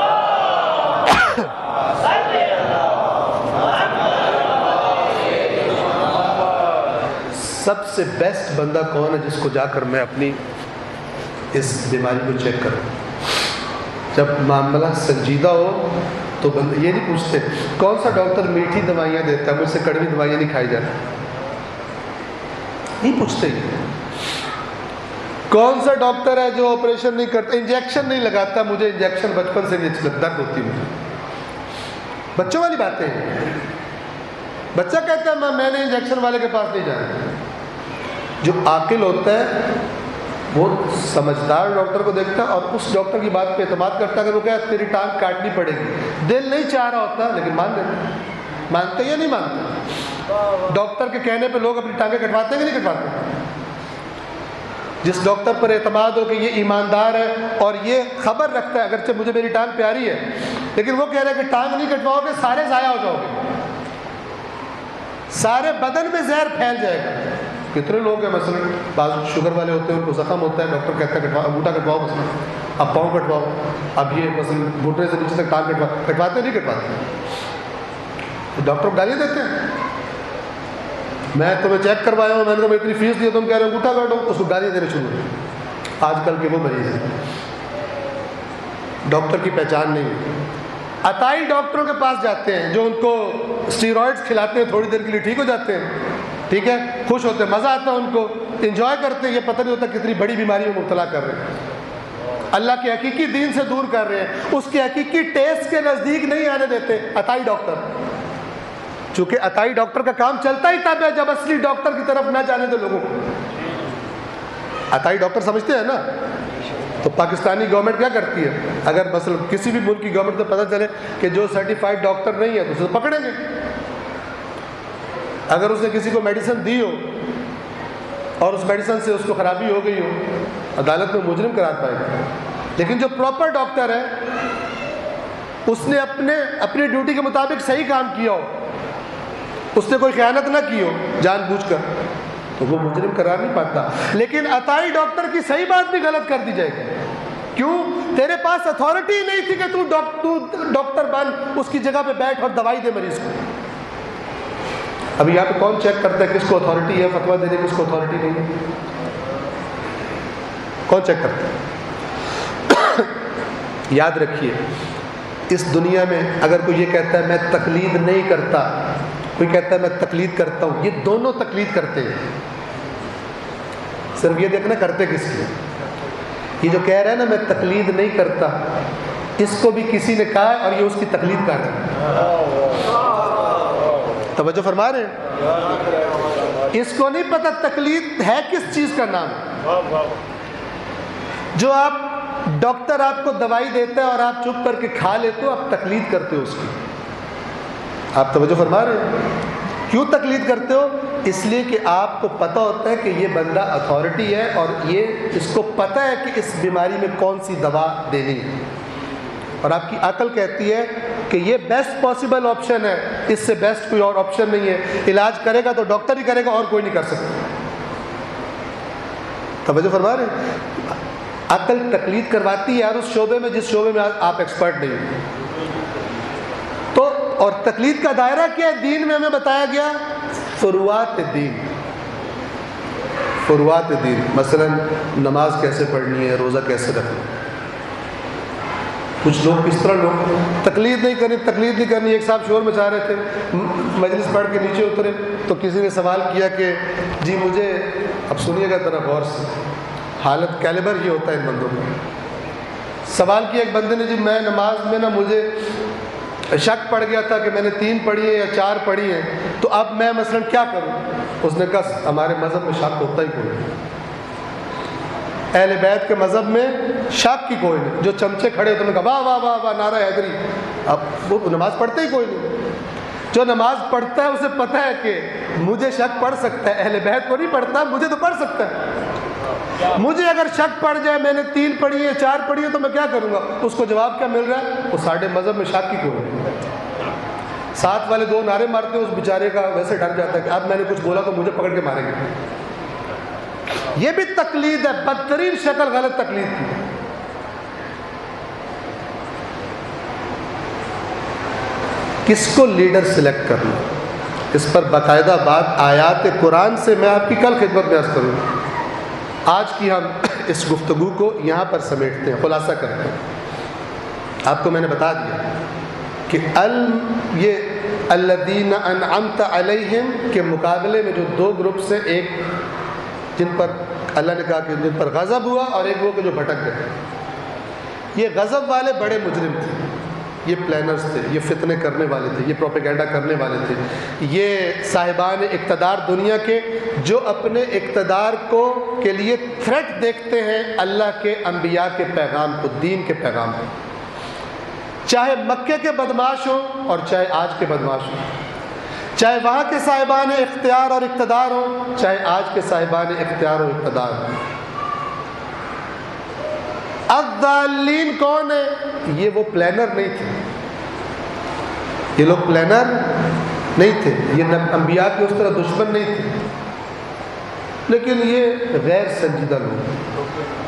سب سے بیسٹ بندہ کون ہے جس کو جا کر میں اپنی اس بیماری کو چیک کروں۔ جب معاملہ سنجیدہ ہو تو بندے یہ نہیں پوچھتے کون سا ڈاکٹر میٹھی دوائیاں دیتا ہے، مجھ سے کڑوی دوائیاں نہیں کھائی جاتی، نہیں پوچھتے۔ کون سا ڈاکٹر ہے جو آپریشن نہیں کرتا، انجیکشن نہیں لگاتا، مجھے انجیکشن بچپن سے نہیں درد ہوتی، مجھے بچوں والی باتیں ہیں۔ بچہ کہتا ہے میں نے انجیکشن والے کے پاس نہیں جانا۔ جو عاقل ہوتا ہے وہ سمجھدار ڈاکٹر کو دیکھتا ہے اور اس ڈاکٹر کی بات پہ اعتماد کرتا ہے۔ اگر وہ کہے تیری ٹانگ کاٹنی پڑے گی، دل نہیں چاہ رہا ہوتا لیکن مان دیتے، مانتے یا نہیں مانتے؟ ڈاکٹر کے کہنے پہ لوگ اپنی ٹانگیں کٹواتے ہیں کہ نہیں کٹواتے؟ جس ڈاکٹر پر اعتماد ہو کہ یہ ایماندار ہے اور یہ خبر رکھتا ہے، اگرچہ مجھے میری ٹانگ پیاری ہے لیکن وہ کہہ رہا ہے کہ ٹانگ نہیں کٹواؤ گے سارے ضائع ہو جاؤ گے، سارے بدن میں زہر پھیل جائے گا۔ کتنے لوگ ہیں مثلا بعض شوگر والے ہوتے ہیں، ان کو زخم ہوتا ہے، ڈاکٹر کہتا ہے کٹواؤ، انگوٹھا کٹواؤ، مثلا اب پاؤں کٹواؤ، اب یہ مثلا گھٹنے سے نیچے تک ٹانگ کٹوا کٹواتے نہیں کٹواتے؟ ڈاکٹر کو گالیاں دیتے ہیں، میں تمہیں چیک کروایا ہوں، میں نے تمہیں اتنی فیس دی، تم کہہ رہے ہو انگوٹھا کاٹو، اس کو گالیاں دینے شروع ہوئی۔ آج کل کے وہ مریض ہیں، ڈاکٹر کی پہچان نہیں ہے، عطائی ڈاکٹروں کے پاس جاتے ہیں جو ان کو اسٹیرائڈز کھلاتے ہیں، تھوڑی دیر کے لیے ٹھیک ہو جاتے ہیں، ٹھیک ہے، خوش ہوتے ہیں، مزہ آتا ہے ان کو، انجوائے کرتے ہیں، یہ پتہ نہیں ہوتا کتنی بڑی بیماری میں مبتلا کر رہے ہیں، اللہ کے حقیقی دین سے دور کر رہے ہیں، اس کے حقیقی ٹیسٹ کے نزدیک نہیں آنے دیتے عطائی ڈاکٹر۔ چونکہ عطائی ڈاکٹر کا کام چلتا ہی تب ہے جب اصلی ڈاکٹر کی طرف نہ جانے دے لوگوں کو۔ عطائی ڈاکٹر سمجھتے ہیں نا، تو پاکستانی گورنمنٹ کیا کرتی ہے، اگر مثلا کسی بھی ملک کی گورنمنٹ کو پتہ چلے کہ جو سرٹیفائڈ ڈاکٹر نہیں ہے تو اسے پکڑیں گے۔ اگر اس نے کسی کو میڈیسن دی ہو اور اس میڈیسن سے اس کو خرابی ہو گئی ہو، عدالت میں مجرم قرار پائے گا۔ لیکن جو پراپر ڈاکٹر ہے، اس نے اپنے اپنی ڈیوٹی کے مطابق صحیح کام کیا ہو، اس نے کوئی خیانت نہ کی ہو جان بوجھ کر، تو وہ مجرم قرار نہیں پاتا۔ لیکن عطائی ڈاکٹر کی صحیح بات بھی غلط کر دی جائے گی، کیوں؟ تیرے پاس اتھارٹی نہیں تھی کہ تو ڈاکٹر بن، اس کی جگہ پہ بیٹھ اور دوائی دے مریض کو۔ ابھی یہاں پہ کون چیک کرتا ہے کس کو اتھارٹی ہے فتویٰ دینے کی، کس کو اتھارٹی نہیں ہے؟ کون چیک کرتا ہے؟ یاد رکھیے، اس دنیا میں اگر کوئی یہ کہتا ہے میں تقلید نہیں کرتا، کوئی کہتا ہے میں تقلید کرتا ہوں، یہ دونوں تقلید کرتے ہیں، صرف یہ دیکھنا کرتے کس کی۔ یہ جو کہہ رہا ہے نا میں تقلید نہیں کرتا، اس کو بھی کسی نے کہا ہے اور یہ اس کی تقلید کر رہا ہے۔ توجہ فرما رہے ہیں؟ اس کو نہیں پتہ تقلید ہے کس چیز کا نام۔ جو آپ ڈاکٹر آپ کو دوائی دیتا ہے اور آپ چپ کر کے کھا لیتے ہو، آپ تقلید کرتے ہو اس کی۔ آپ توجہ فرما رہے ہیں؟ کیوں تقلید کرتے ہو؟ اس لیے کہ آپ کو پتہ ہوتا ہے کہ یہ بندہ اتھارٹی ہے اور یہ اس کو پتہ ہے کہ اس بیماری میں کون سی دوا دینی ہے، اور آپ کی عقل کہتی ہے کہ یہ بیسٹ پاسبل آپشن ہے، اس سے بیسٹ کوئی اور آپشن نہیں ہے، علاج کرے گا تو ڈاکٹر ہی کرے گا اور کوئی نہیں کر سکتا۔ توجہ فرما رہے ہیں؟ عقل تقلید کرواتی ہے یار اس شعبے میں جس شعبے میں آپ ایکسپرٹ نہیں ہیں۔ تو اور تقلید کا دائرہ کیا ہے؟ دین میں ہمیں بتایا گیا فروعات دین، فروعات دین، مثلا نماز کیسے پڑھنی ہے، روزہ کیسے رکھنا ہے۔ کچھ لوگ کس طرح لوگ تقلید نہیں کرنی تقلید نہیں کرنی ایک صاحب شور مچا رہے تھے، مجلس پڑھ کے نیچے اترے تو کسی نے سوال کیا کہ جی مجھے، اب سنیے گا ذرا غور سے، حالت کیلیبر یہ ہوتا ہے ان بندوں کا۔ سوال کیا ایک بندے نے، جی میں نماز میں نا مجھے شک پڑ گیا تھا کہ میں نے تین پڑھی ہیں یا چار پڑھی ہیں، تو اب میں مثلا کیا کروں؟ اس نے کہا ہمارے مذہب میں شک ہوتا ہی کوئی نہیں، اہل بیت کے مذہب میں شک کی کوئی نہیں، جو چمچے کھڑے ہوتے ہیں کہا واہ واہ واہ واہ نعرہ حیدری، اب وہ نماز پڑھتے ہی کوئی نہیں۔ جو نماز پڑھتا ہے اسے پتہ ہے کہ مجھے شک پڑ سکتا ہے، اہل بیت کو نہیں پڑھتا، مجھے تو پڑھ سکتا ہے، مجھے اگر شک پڑ جائے میں نے تین پڑھی ہے چار پڑھی ہے تو میں کیا کروں گا؟ اس کو جواب کیا مل رہا ہے؟ وہ ساڑھے مذہب میں شک کی کوئی نہیں۔ ساتھ والے دو نعرے مارتے ہیں، اس بیچارے کا ویسے ڈر جاتا ہے کہ اب میں نے کچھ بولا تو مجھے پکڑ کے ماریں گے۔ یہ بھی تقلید ہے، بدترین شکل غلط تقلید کی۔ کس کو لیڈر سلیکٹ کرنا، اس پر باقاعدہ بات آیات قرآن سے میں آپ کی کل خدمت میں عرض کروں گا۔ آج کی ہم اس گفتگو کو یہاں پر سمیٹتے ہیں، خلاصہ کرتے ہیں۔ آپ کو میں نے بتا دیا کہ ال یہ الذین انعمت علیہم کے مقابلے میں جو دو گروپ سے، ایک جن پر اللہ نے کہا کہ جن پر غضب ہوا، اور ایک وہ کہ جو بھٹک گئے۔ یہ غضب والے بڑے مجرم تھے، یہ پلانرز تھے، یہ فتنے کرنے والے تھے، یہ پروپیگنڈا کرنے والے تھے، یہ صاحبان اقتدار دنیا کے جو اپنے اقتدار کو کے لیے تھریٹ دیکھتے ہیں اللہ کے انبیاء کے پیغام کو، دین کے پیغام کو، چاہے مکے کے بدماش ہوں اور چاہے آج کے بدماش ہوں، چاہے وہاں کے صاحبان اختیار اور اقتدار ہوں، چاہے آج کے صاحبان اختیار اور اقتدار ہوں۔ الضالین کون ہے؟ یہ وہ پلانر نہیں تھے، یہ لوگ پلانر نہیں تھے، یہ انبیاء کے اس طرح دشمن نہیں تھے، لیکن یہ غیر سنجیدہ لوگ،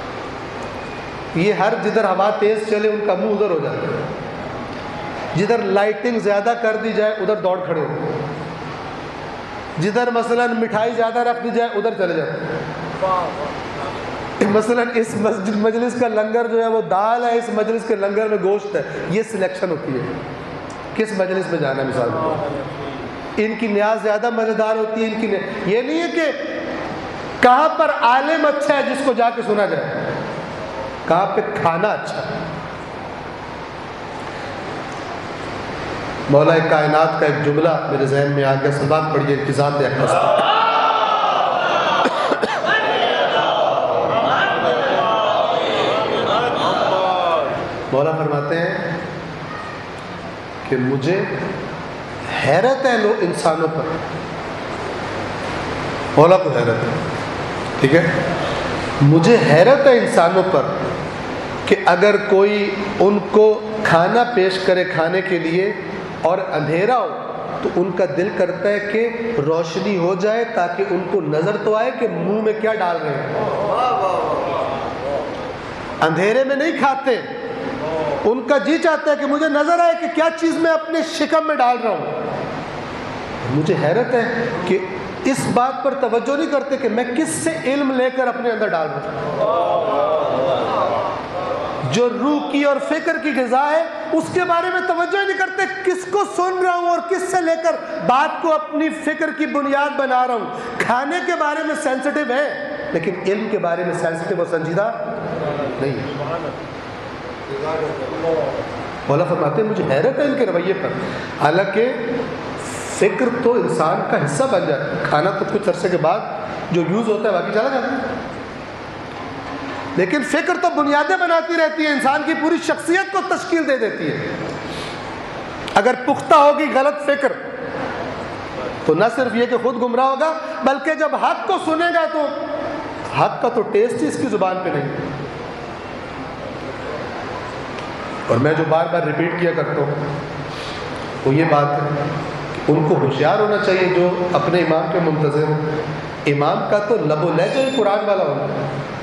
یہ ہر جدھر ہوا تیز چلے ان کا منہ ادھر ہو جاتا ہے، جدھر لائٹنگ زیادہ کر دی جائے ادھر دوڑ کھڑے ہوتے ہیں، جدھر مثلا مٹھائی زیادہ رکھ دی جائے ادھر چلے جاتے ہیں۔ مثلا اس مسجد مجلس کا لنگر جو ہے وہ دال ہے، اس مجلس کے لنگر میں گوشت ہے، یہ سلیکشن ہوتی ہے کس مجلس میں جانا ہے۔ مثال ان کی نیاز زیادہ مزیدار ہوتی ہے، ان کی نیاز یہ نہیں ہے کہ کہاں پر عالم اچھا ہے جس کو جا کے سنا جائے، کہاں پہ کھانا اچھا ہے۔ مولا کائنات کا ایک جملہ میرے ذہن میں آ گیا، سبات پڑھیے انتظام دے احمد۔ مولا فرماتے ہیں کہ مجھے حیرت ہے لوگ انسانوں پر، مولا کو حیرت ہے، ٹھیک ہے، مجھے حیرت ہے انسانوں پر کہ اگر کوئی ان کو کھانا پیش کرے کھانے کے لیے اور اندھیرا ہو تو ان کا دل کرتا ہے کہ روشنی ہو جائے تاکہ ان کو نظر تو آئے کہ منہ میں کیا ڈال رہے ہیں۔ اندھیرے میں نہیں کھاتے، ان کا جی چاہتا ہے کہ مجھے نظر آئے کہ کیا چیز میں اپنے شکم میں ڈال رہا ہوں۔ مجھے حیرت ہے کہ اس بات پر توجہ نہیں کرتے کہ میں کس سے علم لے کر اپنے اندر ڈال رہا ہوں، جو روح کی اور فکر کی غذا ہے اس کے بارے میں توجہ نہیں کرتے، کس کو سن رہا ہوں اور کس سے لے کر بات کو اپنی فکر کی بنیاد بنا رہا ہوں۔ کھانے کے بارے میں سینسٹیو ہے لیکن علم کے بارے میں سینسٹیو اور سنجیدہ نہیں ہے۔ مولا فرماتے ہیں مجھے حیرت ہے ان کے رویے پر، حالانکہ فکر تو انسان کا حصہ بن جاتا ہے، کھانا تو کچھ عرصے کے بعد جو یوز ہوتا ہے باقی چلا جاتا ہے، لیکن فکر تو بنیادیں بناتی رہتی ہے، انسان کی پوری شخصیت کو تشکیل دے دیتی ہے۔ اگر پختہ ہوگی غلط فکر تو نہ صرف یہ کہ خود گمراہ ہوگا بلکہ جب حق کو سنے گا تو حق کا تو ٹیسٹ ہی اس کی زبان پہ نہیں. اور میں جو بار بار ریپیٹ کیا کرتا ہوں وہ یہ بات ہے کہ ان کو ہوشیار ہونا چاہیے جو اپنے امام کے منتظر ہیں. امام کا تو لب و لہجہ ہی قرآن والا ہونا،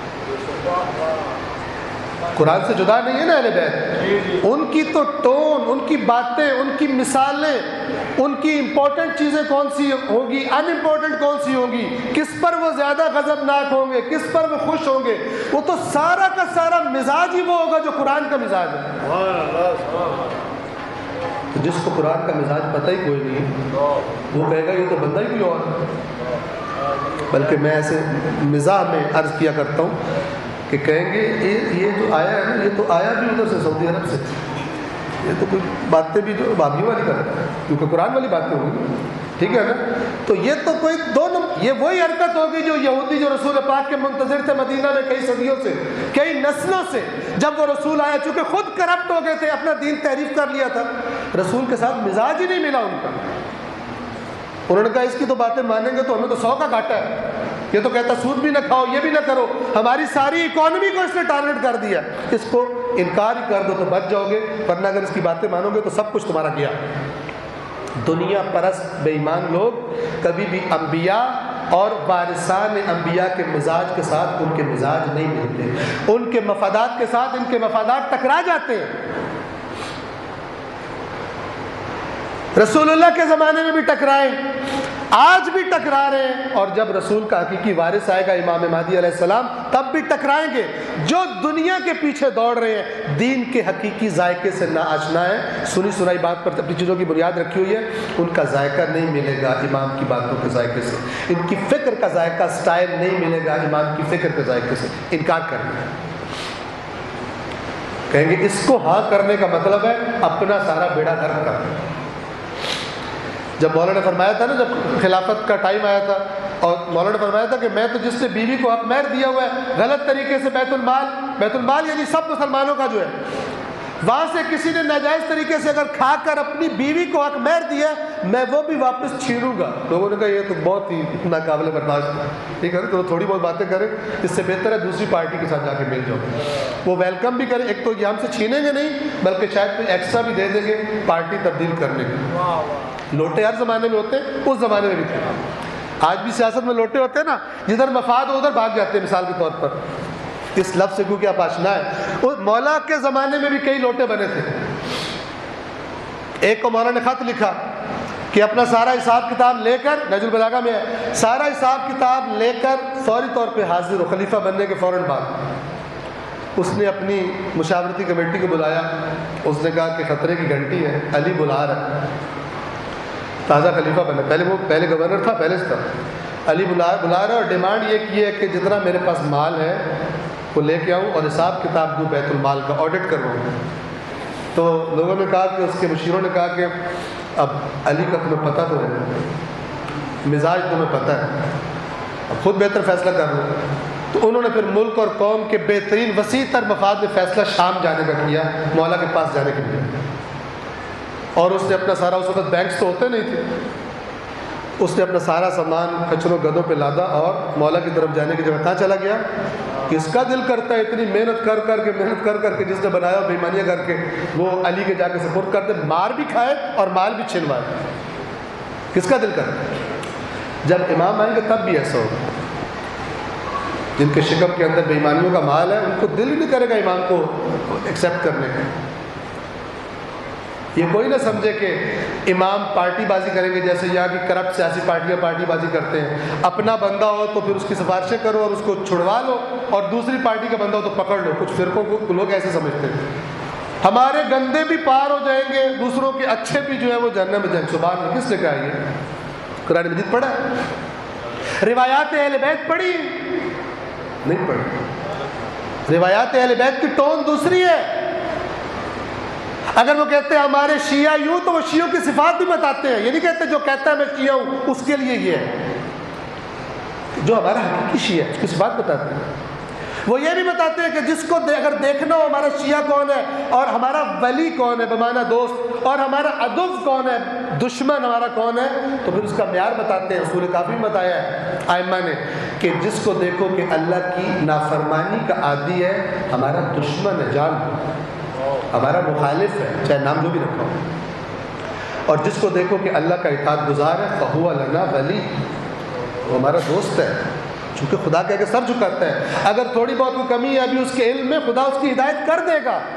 قرآن سے جدا نہیں ہے نا اہل بیت. ان کی تو ٹون، ان کی باتیں، ان کی مثالیں، ان کی امپورٹنٹ چیزیں کون سی ہوں گی، ان امپورٹنٹ کون سی ہوں گی، کس پر وہ زیادہ غضبناک ہوں گے، کس پر وہ خوش ہوں گے، وہ تو سارا کا سارا مزاج ہی وہ ہوگا جو قرآن کا مزاج ہے. تو جس کو قرآن کا مزاج پتہ ہی کوئی نہیں وہ کہے گا یہ تو بندہ ہی کوئی اور ہے. بلکہ میں ایسے مزاح میں عرض کیا کرتا ہوں کہ کہیں گے یہ جو آیا ہے نا یہ تو آیا بھی ادھر سے سعودی عرب سے، یہ تو کوئی باتیں بھی جو بابیوں والی کرتا ہے کیونکہ قرآن والی باتیں ہوں گی، ٹھیک ہے نا. تو یہ تو کوئی دو نمبر، یہ وہی حرکت ہوگی جو یہودی جو رسول پاک کے منتظر تھے مدینہ میں کئی صدیوں سے، کئی نسلوں سے. جب وہ رسول آیا چونکہ خود کرپٹ ہو گئے تھے، اپنا دین تحریف کر لیا تھا، رسول کے ساتھ مزاج ہی نہیں ملا ان کا. انہوں نے کہا اس کی تو باتیں مانیں گے تو ہمیں تو سو کا گھاٹا ہے، یہ تو کہتا سود بھی نہ کھاؤ، یہ بھی نہ کرو، ہماری ساری اکانومی کو اس نے ٹارگٹ کر دیا، اس کو انکار ہی کر دو تو بچ جاؤ گے، ورنہ اگر اس کی باتیں مانو گے تو سب کچھ تمہارا گیا. دنیا پرست بے ایمان لوگ کبھی بھی انبیاء اور وارثان انبیاء کے مزاج کے ساتھ ان کے مزاج نہیں ملتے، ان کے مفادات کے ساتھ ان کے مفادات ٹکرا جاتے ہیں. رسول اللہ کے زمانے میں بھی ٹکرائے، آج بھی ٹکرا رہے ہیں، اور جب رسول کا حقیقی وارث آئے گا امام مہدی علیہ السلام تب بھی ٹکرائیں گے. جو دنیا کے پیچھے دوڑ رہے ہیں دین کے حقیقی ذائقے سے نا آشنا ہے، سنی سنائی بات پر اپنی چیزوں کی بنیاد رکھی ہوئی ہے، ان کا ذائقہ نہیں ملے گا امام کی باتوں کے ذائقے سے، ان کی فکر کا ذائقہ سٹائل نہیں ملے گا امام کی فکر کے ذائقے سے. انکار کرنا ہے، کہیں گے اس کو ہاں کرنے کا مطلب ہے اپنا سارا بیڑا غرق کرنا. جب مولانا نے فرمایا تھا نا، جب خلافت کا ٹائم آیا تھا اور مولانا نے فرمایا تھا کہ میں تو جس نے بیوی کو حق مہر دیا ہوا ہے غلط طریقے سے، بیت المال، بیت المال یعنی سب مسلمانوں کا جو ہے، وہاں سے کسی نے ناجائز طریقے سے اگر کھا کر اپنی بیوی کو حق مہر دیا میں وہ بھی واپس چھینوں گا. لوگوں نے کہا یہ تو بہت ہی ناقابل برداشت ہے، ٹھیک ہے تو تھوڑی بہت باتیں کریں، اس سے بہتر ہے دوسری پارٹی کے ساتھ جا کے مل جاؤ. وہ ویلکم بھی کریں، ایک تو یہ ہم سے چھینیں گے نہیں بلکہ شاید کوئی ایکسٹرا بھی دے دیں گے پارٹی تبدیل کرنے کی. لوٹے ہر زمانے میں ہوتے ہیں، اس زمانے میں بھی تھے، آج بھی سیاست میں لوٹے ہوتے ہیں نا، جدھر مفاد ہو ادھر بھاگ جاتے ہیں. مثال کے طور پر اس لفظ سے کیونکہ آپ آشنا ہے، مولا کے زمانے میں بھی کئی لوٹے بنے تھے. ایک کو مولا نے خط لکھا کہ اپنا سارا حساب کتاب لے کر، نہج البلاغہ میں ہے، سارا حساب کتاب لے کر فوری طور پہ حاضر ہو خلیفہ بننے کے فوراً بعد. اس نے اپنی مشاورتی کمیٹی کو بلایا، اس نے کہا کہ خطرے کی گھنٹی ہے، علی بلا رہا ہے، تازہ خلیفہ بنا، پہلے وہ پہلے گورنر تھا، پہلے سے تھا، علی بلا بلا رہا ہے اور ڈیمانڈ یہ کی ہے کہ جتنا میرے پاس مال ہے وہ لے کے آؤں اور حساب کتاب دوں بیت المال کا، آڈٹ کرواؤں. تو لوگوں نے کہا کہ اس کے مشیروں نے کہا کہ اب علی کا تمہیں پتہ تو ہے، مزاج تمہیں پتہ ہے، اب خود بہتر فیصلہ کر لو. تو انہوں نے پھر ملک اور قوم کے بہترین وسیع تر مفاد میں فیصلہ شام جانے کا کیا، مولا کے پاس جانے کے لیے. اور اس نے اپنا سارا، اس وقت بینکس تو ہوتے نہیں تھے، اس نے اپنا سارا سامان کچروں گدوں پہ لادا اور مولا کی طرف جانے کی جگہ کہاں چلا گیا. کس کا دل کرتا ہے اتنی محنت کر کر کے محنت کر کر کے جس نے بنایا بے ایمانیاں کر کے وہ علی کے جا کے سپورٹ کر دے، مار بھی کھائے اور مال بھی چھنوائے. کس کا دل کرتا ہے؟ جب امام آئیں گے تب بھی ایسا ہوگا. جن کے شکم کے اندر بے ایمانیوں کا مال ہے ان کو دل ہی نہیں کرے گا امام کو ایکسیپٹ کرنے کا. یہ کوئی نہ سمجھے کہ امام پارٹی بازی کریں گے جیسے یہاں کی کرپٹ سیاسی پارٹیاں پارٹی بازی کرتے ہیں. اپنا بندہ ہو تو پھر اس کی سفارشیں کرو اور اس کو چھڑوا لو، اور دوسری پارٹی کا بندہ ہو تو پکڑ لو. کچھ فرقوں کو لوگ ایسے سمجھتے ہیں ہمارے گندے بھی پار ہو جائیں گے، دوسروں کے اچھے بھی جو ہے وہ جہنم میں جائیں. سبحان اللہ، کس نے کہا یہ؟ قرآن مجید پڑھا ہے؟ روایات اہل بیت پڑھی نہیں پڑھی؟ روایات اہل بیت کی ٹون دوسری ہے. اگر وہ کہتے ہیں ہمارے شیعہ یوں تو وہ شیعوں کی صفات بھی بتاتے ہیں، یہ نہیں کہتے جو کہتا ہے میں شیعہ ہوں اس کے لیے یہ ہے. جو ہمارا حقیقی شیعہ ہے اس کی صفات بتاتے ہیں. وہ یہ بھی بتاتے ہیں کہ جس کو دے اگر دیکھنا ہو ہمارا شیعہ کون ہے اور ہمارا ولی کون ہے بمعنی دوست، اور ہمارا عدو کون ہے دشمن ہمارا کون ہے، تو پھر اس کا معیار بتاتے ہیں. اصول کافی میں بتایا ہے ائمہ نے کہ جس کو دیکھو کہ اللہ کی نافرمانی کا عادی ہے ہمارا دشمن ہے، جان ہمارا مخالف ہے، چاہے نام جو بھی رکھا ہو. اور جس کو دیکھو کہ اللہ کا اطاعت گزار ہے فہو لنا ولی، وہ ہمارا دوست ہے، چونکہ خدا کہہ کے سر جھکاتا ہے. اگر تھوڑی بہت کوئی کمی ہے ابھی اس کے علم میں، خدا اس کی ہدایت کر دے گا.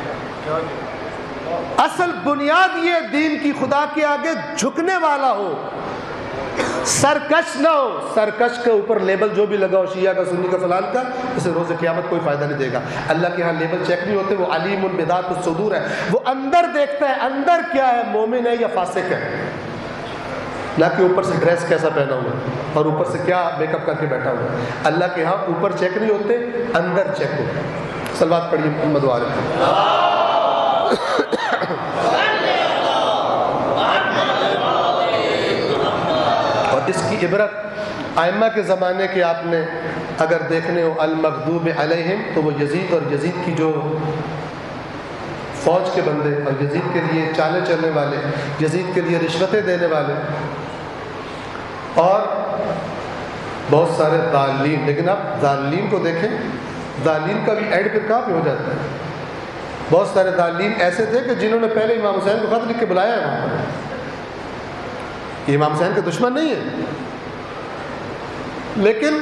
اصل بنیاد یہ دین کی خدا کے آگے جھکنے والا ہو، سرکش نہ ہو. سرکش کے اوپر لیبل جو بھی لگا ہو شیعہ کا سنی کا فلان کا، اسے روز قیامت کوئی فائدہ نہیں دے گا. اللہ کے ہاں لیبل چیک نہیں ہوتے. وہ علیم بذات الصدور ہے، وہ اندر دیکھتا ہے اندر کیا ہے، مومن ہے یا فاسق ہے، نہ کہ اوپر سے ڈریس کیسا پہنا ہوا ہے اور اوپر سے کیا میک اپ کر کے بیٹھا ہوا ہے. اللہ کے ہاں اوپر چیک نہیں ہوتے، اندر چیک ہوتے. صلوات پڑھیے محمد وآلہ. اور اس کی عبرت ائمہ کے زمانے کے آپ نے اگر دیکھنے ہو المغضوب علیہم، تو وہ یزید اور یزید کی جو فوج کے بندے اور یزید کے لیے چالے چلنے والے، یزید کے لیے رشوتیں دینے والے اور بہت سارے ضالین. لیکن آپ ضالین کو دیکھیں، ضالین کا بھی ایڈ پھر کہاں پہ ہو جاتا ہے. بہت سارے ضالین ایسے تھے کہ جنہوں نے پہلے امام حسین کو خط لکھ کے بلایا ہے وہاں پر. یہ امام حسین کے دشمن نہیں ہے، لیکن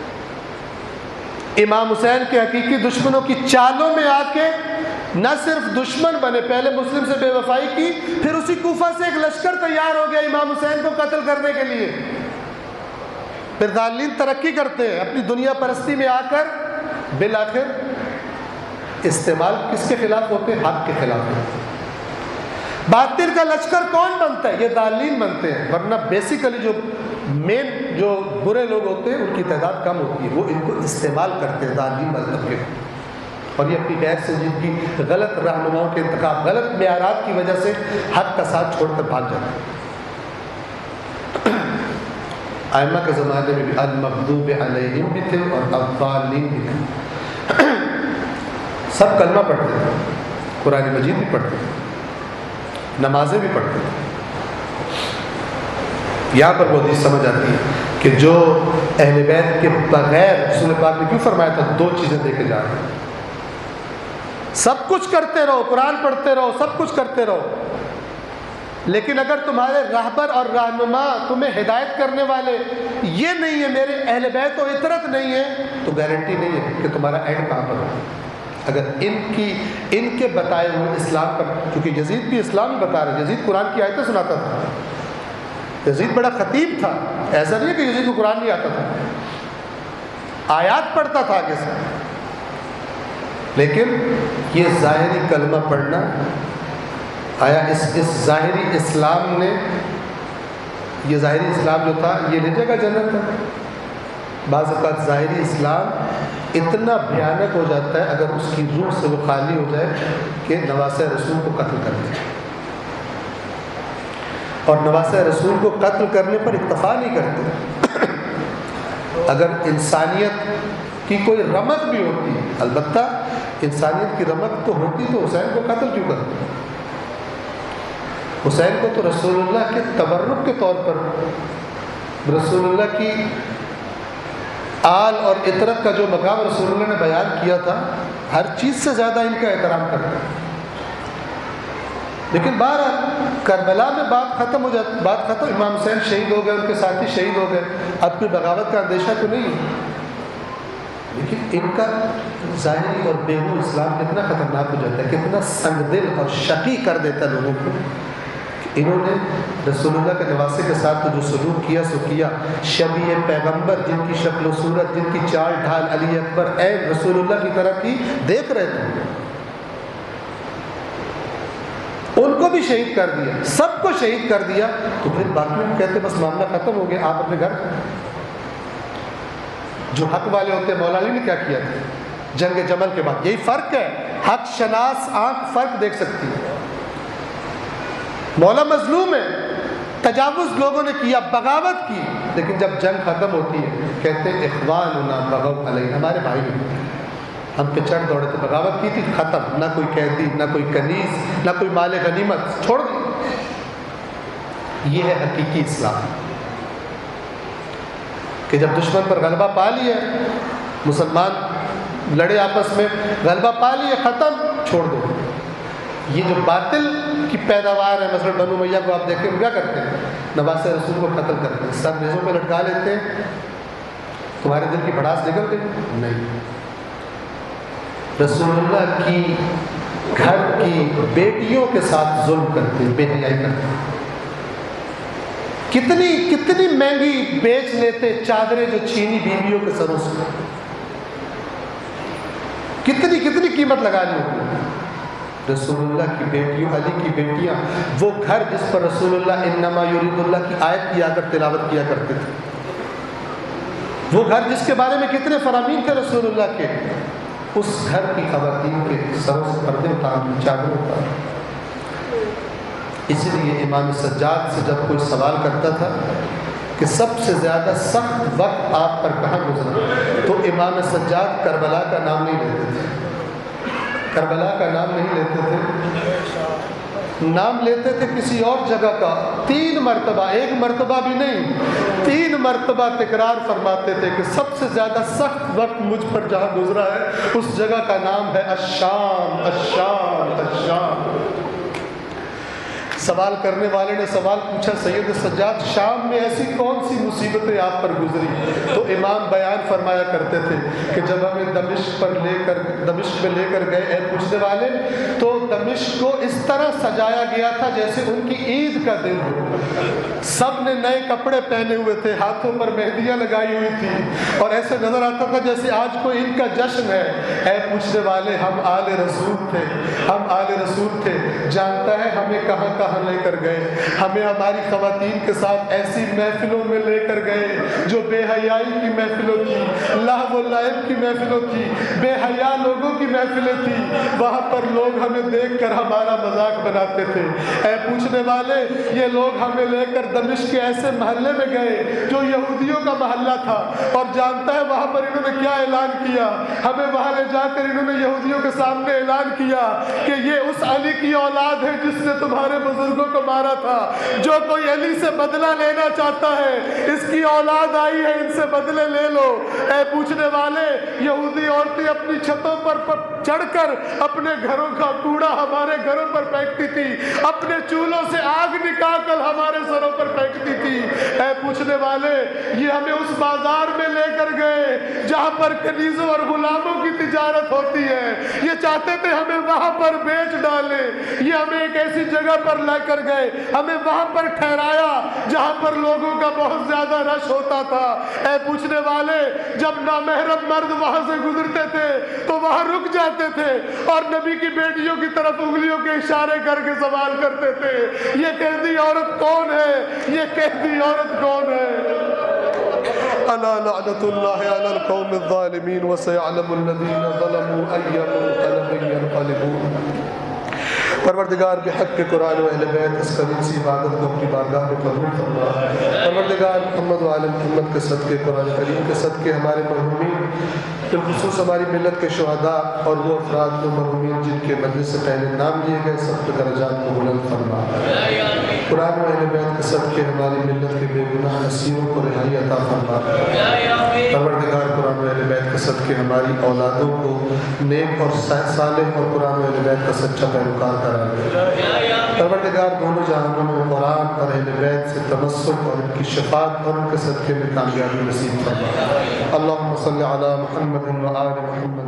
امام حسین کے حقیقی دشمنوں کی چالوں میں آ کے نہ صرف دشمن بنے، پہلے مسلم سے بے وفائی کی، پھر اسی کوفہ سے ایک لشکر تیار ہو گیا امام حسین کو قتل کرنے کے لیے. پھر ضالین ترقی کرتے ہیں اپنی دنیا پرستی میں آ کر، بالآخر استعمال کس کے خلاف ہوتے ہیں؟ حق کے خلاف ہوتے ہیں. باطل کا لشکر کون بنتا ہے؟ یہ ضالین بنتے ہیں. ورنہ بیسیکلی جو مین جو برے لوگ ہوتے ہیں ان کی تعداد کم ہوتی ہے، وہ ان کو استعمال کرتے ہیں ضالین مذہب کے، اور یہ اپنی غیر سنجیدگی، غلط رہنماؤں کے انتخاب، غلط معیارات کی وجہ سے حق کا ساتھ چھوڑ کر بھاگ جاتے ہیں. ائمہ کے زمانے میں بھی المغضوب علیہم بھی تھے اور الضالین بھی تھے. سب کلمہ پڑھتے تھے، قرآن مجید بھی پڑھتے تھے، نمازیں بھی پڑھتے تھے. یہاں پر وہ حدیث سمجھ آتی ہے کہ جو اہل بیت کے بغیر، رسول پاک نے کیوں فرمایا تھا دو چیزیں دے کے جا رہے ہیں. سب کچھ کرتے رہو، قرآن پڑھتے رہو، سب کچھ کرتے رہو، لیکن اگر تمہارے رہبر اور رہنما تمہیں ہدایت کرنے والے یہ نہیں ہے، میرے اہل بیت و عطرت نہیں ہے، تو گارنٹی نہیں ہے کہ تمہارا اینڈ کہاں پر ہو. اگر ان کی ان کے بتائے ہوئے اسلام پر، کیونکہ یزید بھی اسلام ہی بتا رہا ہے، یزید قرآن کی آیتیں سناتا تھا. یزید بڑا خطیب تھا، ایسا نہیں ہے کہ یزید کو قرآن نہیں آتا تھا، آیات پڑھتا تھا آگے سے. لیکن یہ ظاہری کلمہ پڑھنا، آیا اس اس ظاہری اسلام نے، یہ ظاہری اسلام جو تھا یہ لے جائے گا جنت تھا. بعض اوقات ظاہری اسلام اتنا بھیانک ہو جاتا ہے اگر اس کی روح سے وہ خالی ہو جائے کہ نواسہ رسول کو قتل کر دے. اور نواسہ رسول کو قتل کرنے پر اکتفا نہیں کرتے. اگر انسانیت کی کوئی رمق بھی ہوتی، البتہ انسانیت کی رمق تو ہوتی تو حسین کو قتل کیوں کرتے؟ حسین کو تو رسول اللہ کے تبرک کے طور پر، رسول اللہ کی آل اور عطرت کا جو مقام رسول اللہ نے بیان کیا تھا، ہر چیز سے زیادہ ان کا احترام کرتے ہیں. لیکن بہرحال کربلا میں بات ختم ہو جاتی، بات ختم، امام حسین شہید ہو گئے، ان کے ساتھی شہید ہو گئے، اب کوئی بغاوت کا اندیشہ تو نہیں ہے. لیکن ان کا ظاہری اور بیرون اسلام کتنا خطرناک ہو جاتا ہے، کتنا سنگ دل اور شقی کر دیتا ہے لوگوں کو. انہوں نے رسول اللہ کے نواسے کے ساتھ جو سلوک کیا سو کیا. شبیہ پیغمبر، جن کی شکل و صورت، جن کی چال ڈھال علی اکبر عین رسول اللہ کی طرح کی دیکھ رہے تھے، ان کو بھی شہید کر دیا، سب کو شہید کر دیا. تو پھر باقی کہتے بس معاملہ ختم ہو گیا، آپ اپنے گھر. جو حق والے ہوتے ہیں، مولا علی نے کیا کیا تھا جنگ جمل کے بعد؟ یہی فرق ہے، حق شناس آنکھ فرق دیکھ سکتی ہے. مولا مظلوم ہے، تجاوز لوگوں نے کیا، بغاوت کی، لیکن جب جنگ ختم ہوتی ہے کہتے ہیں اخواننا بغوا علینا، ہمارے بھائی ہم پہ چڑھ دوڑے تھے، بغاوت کی تھی، ختم، نہ کوئی قیدی، نہ کوئی کنیز، نہ کوئی مال غنیمت، چھوڑ دی۔ یہ ہے حقیقی اسلام کہ جب دشمن پر غلبہ پا لیا، مسلمان لڑے آپس میں، غلبہ پا لیا، ختم، چھوڑ دو۔ یہ جو باطل کی پیداوار ہے، مثلا بنو امیہ کو آپ دیکھیں کیا کرتے ہیں، نواسے رسول کو قتل کرتے ہیں، سب نیزوں پہ لٹکا لیتے ہیں، تمہارے دل کی بھڑاس نکل گئی؟ نہیں، رسول اللہ کی گھر کی بیٹیوں کے ساتھ ظلم کرتے، بے حیائی کرتے، کتنی کتنی مہنگی بیچ لیتے چادریں جو چھینی بیویوں کے سروں سے، کتنی کتنی قیمت لگانی ہوتی۔ رسول اللہ کی بیٹیوں، علی کی بیٹیاں، وہ گھر جس پر رسول اللہ انما یرید اللہ کی آیت کیا کر تلاوت کیا کرتے تھے، وہ گھر جس کے بارے میں کتنے فرامین تھے رسول اللہ کے، اس گھر کی خواتین کے سروں سے پردے اتار، چادر اتار۔ اس لیے امام سجاد سے جب کوئی سوال کرتا تھا کہ سب سے زیادہ سخت وقت آپ پر کہاں گزرا، تو امام سجاد کربلا کا نام نہیں لیتے تھے، کربلا کا نام نہیں لیتے تھے، نام لیتے تھے کسی اور جگہ کا۔ تین مرتبہ، ایک مرتبہ بھی نہیں، تین مرتبہ تکرار فرماتے تھے کہ سب سے زیادہ سخت وقت مجھ پر جہاں گزرا ہے اس جگہ کا نام ہے الشام، الشام، الشام۔ سوال کرنے والے نے سوال پوچھا، سید سجاد شام میں ایسی کون سی مصیبتیں آپ پر گزری؟ تو امام بیان فرمایا کرتے تھے کہ جب ہمیں دمشق پر لے کر دمشق میں لے کر گئے اے پوچھنے والے، تو دمشق کو اس طرح سجایا گیا تھا جیسے ان کی عید کا دن ہو، سب نے نئے کپڑے پہنے ہوئے تھے، ہاتھوں پر مہندیاں لگائی ہوئی تھی، اور ایسے نظر آتا تھا جیسے آج کوئی ان کا جشن ہے۔ اے پوچھنے والے، ہم آل رسول تھے، ہم آل رسول تھے، جانتا ہے ہمیں کہاں کہاں لے کر گئے، ہمیں ہماری خواتین کے ساتھ ایسی محفلوں میں لے کر گئے جو بے حیائی کی محفلوں تھی، لہو و لعب کی محفلوں تھی، بے حیا لوگوں کی محفلیں تھی، وہاں پر لوگ ہمیں دیکھ کر ہمارا مذاق بناتے تھے۔ اے پوچھنے والے، یہ لوگ ہمیں لے کر دمشق کے ایسے محلے میں گئے جو یہودیوں کا محلہ تھا، اور جانتا ہے وہاں پر انہوں نے کیا اعلان کیا؟ ہمیں وہاں لے جا کر انہوں نے یہودیوں کے سامنے اعلان کیا کہ یہ اس علی کی اولاد ہے جس نے تمہارے بزرگوں کو مارا تھا، جو کوئی علی سے بدلہ لینا چاہتا ہے اس کی اولاد آئی ہے، ان سے بدلے لے لو۔ اے پوچھنے والے، یہودی عورتیں اپنی چھتوں پر چڑھ کر اپنے گھروں کا کوڑا ہمارے گھروں پر پھینکتی تھی، اپنے چولہوں سے آگ نکال کر ہمارے سروں پر پھینکتی تھی۔ اے پوچھنے والے، یہ ہمیں اس بازار میں لے کر گئے جہاں پر کنیزوں اور غلاموں کی تجارت ہوتی ہے، یہ چاہتے تھے ہمیں وہاں پر بیچ ڈالے، یہ ہمیں ایک ایسی جگہ پر لے کر گئے، ہمیں وہاں پر ٹھہرایا جہاں پر لوگوں کا بہت زیادہ رش ہوتا تھا۔ اے پوچھنے والے، جب نامحرم مرد وہاں سے گزرتے تھے تو وہاں رک جاتے تھے اور نبی کی بیٹیوں کی طرف انگلیوں کے اشارے کر کے سوال کرتے تھے، یہ قیدی عورت کون ہے؟ یہ قیدی عورت کون ہے؟ الا لعنت اللہ علی القوم الظالمین وسيعلم الذین ظلموا ای منقلب ینقلبون۔ پروردگار بحق کے قرآن و اہل بیت اس قدیم سی عبادت کو اپنی بارگاہ میں قبول فرما۔ پروردگار محمد و آل محمد کے صدقے، قرآن کریم کے صدقے، ہمارے مرحومین بالخصوص ہماری ملت کے شہداء اور وہ افراد کو مرحومین جن کے مجلس سے پہلے نام لیے گئے، سب کے درجات کو بلند فرما۔ قرآن و اہل بیت کے صدقے ہماری ملت کے بے گناہ اسیروں کو رہائی عطا فرما۔ پروردگار قرآن و اہل بیت کے صدقے ہماری اولادوں کو نیک اور صالح اور قرآن و اہل بیت کا سچا پیروکار کرا دے۔ پروردگار دونوں جہانوں میں قرآن اور اہل بیت سے تمسک اور ان کی شفاعت اور ان کے صدقے میں کامیابی نصیب فرما۔ اللہم صلی علی محمد و آل محمد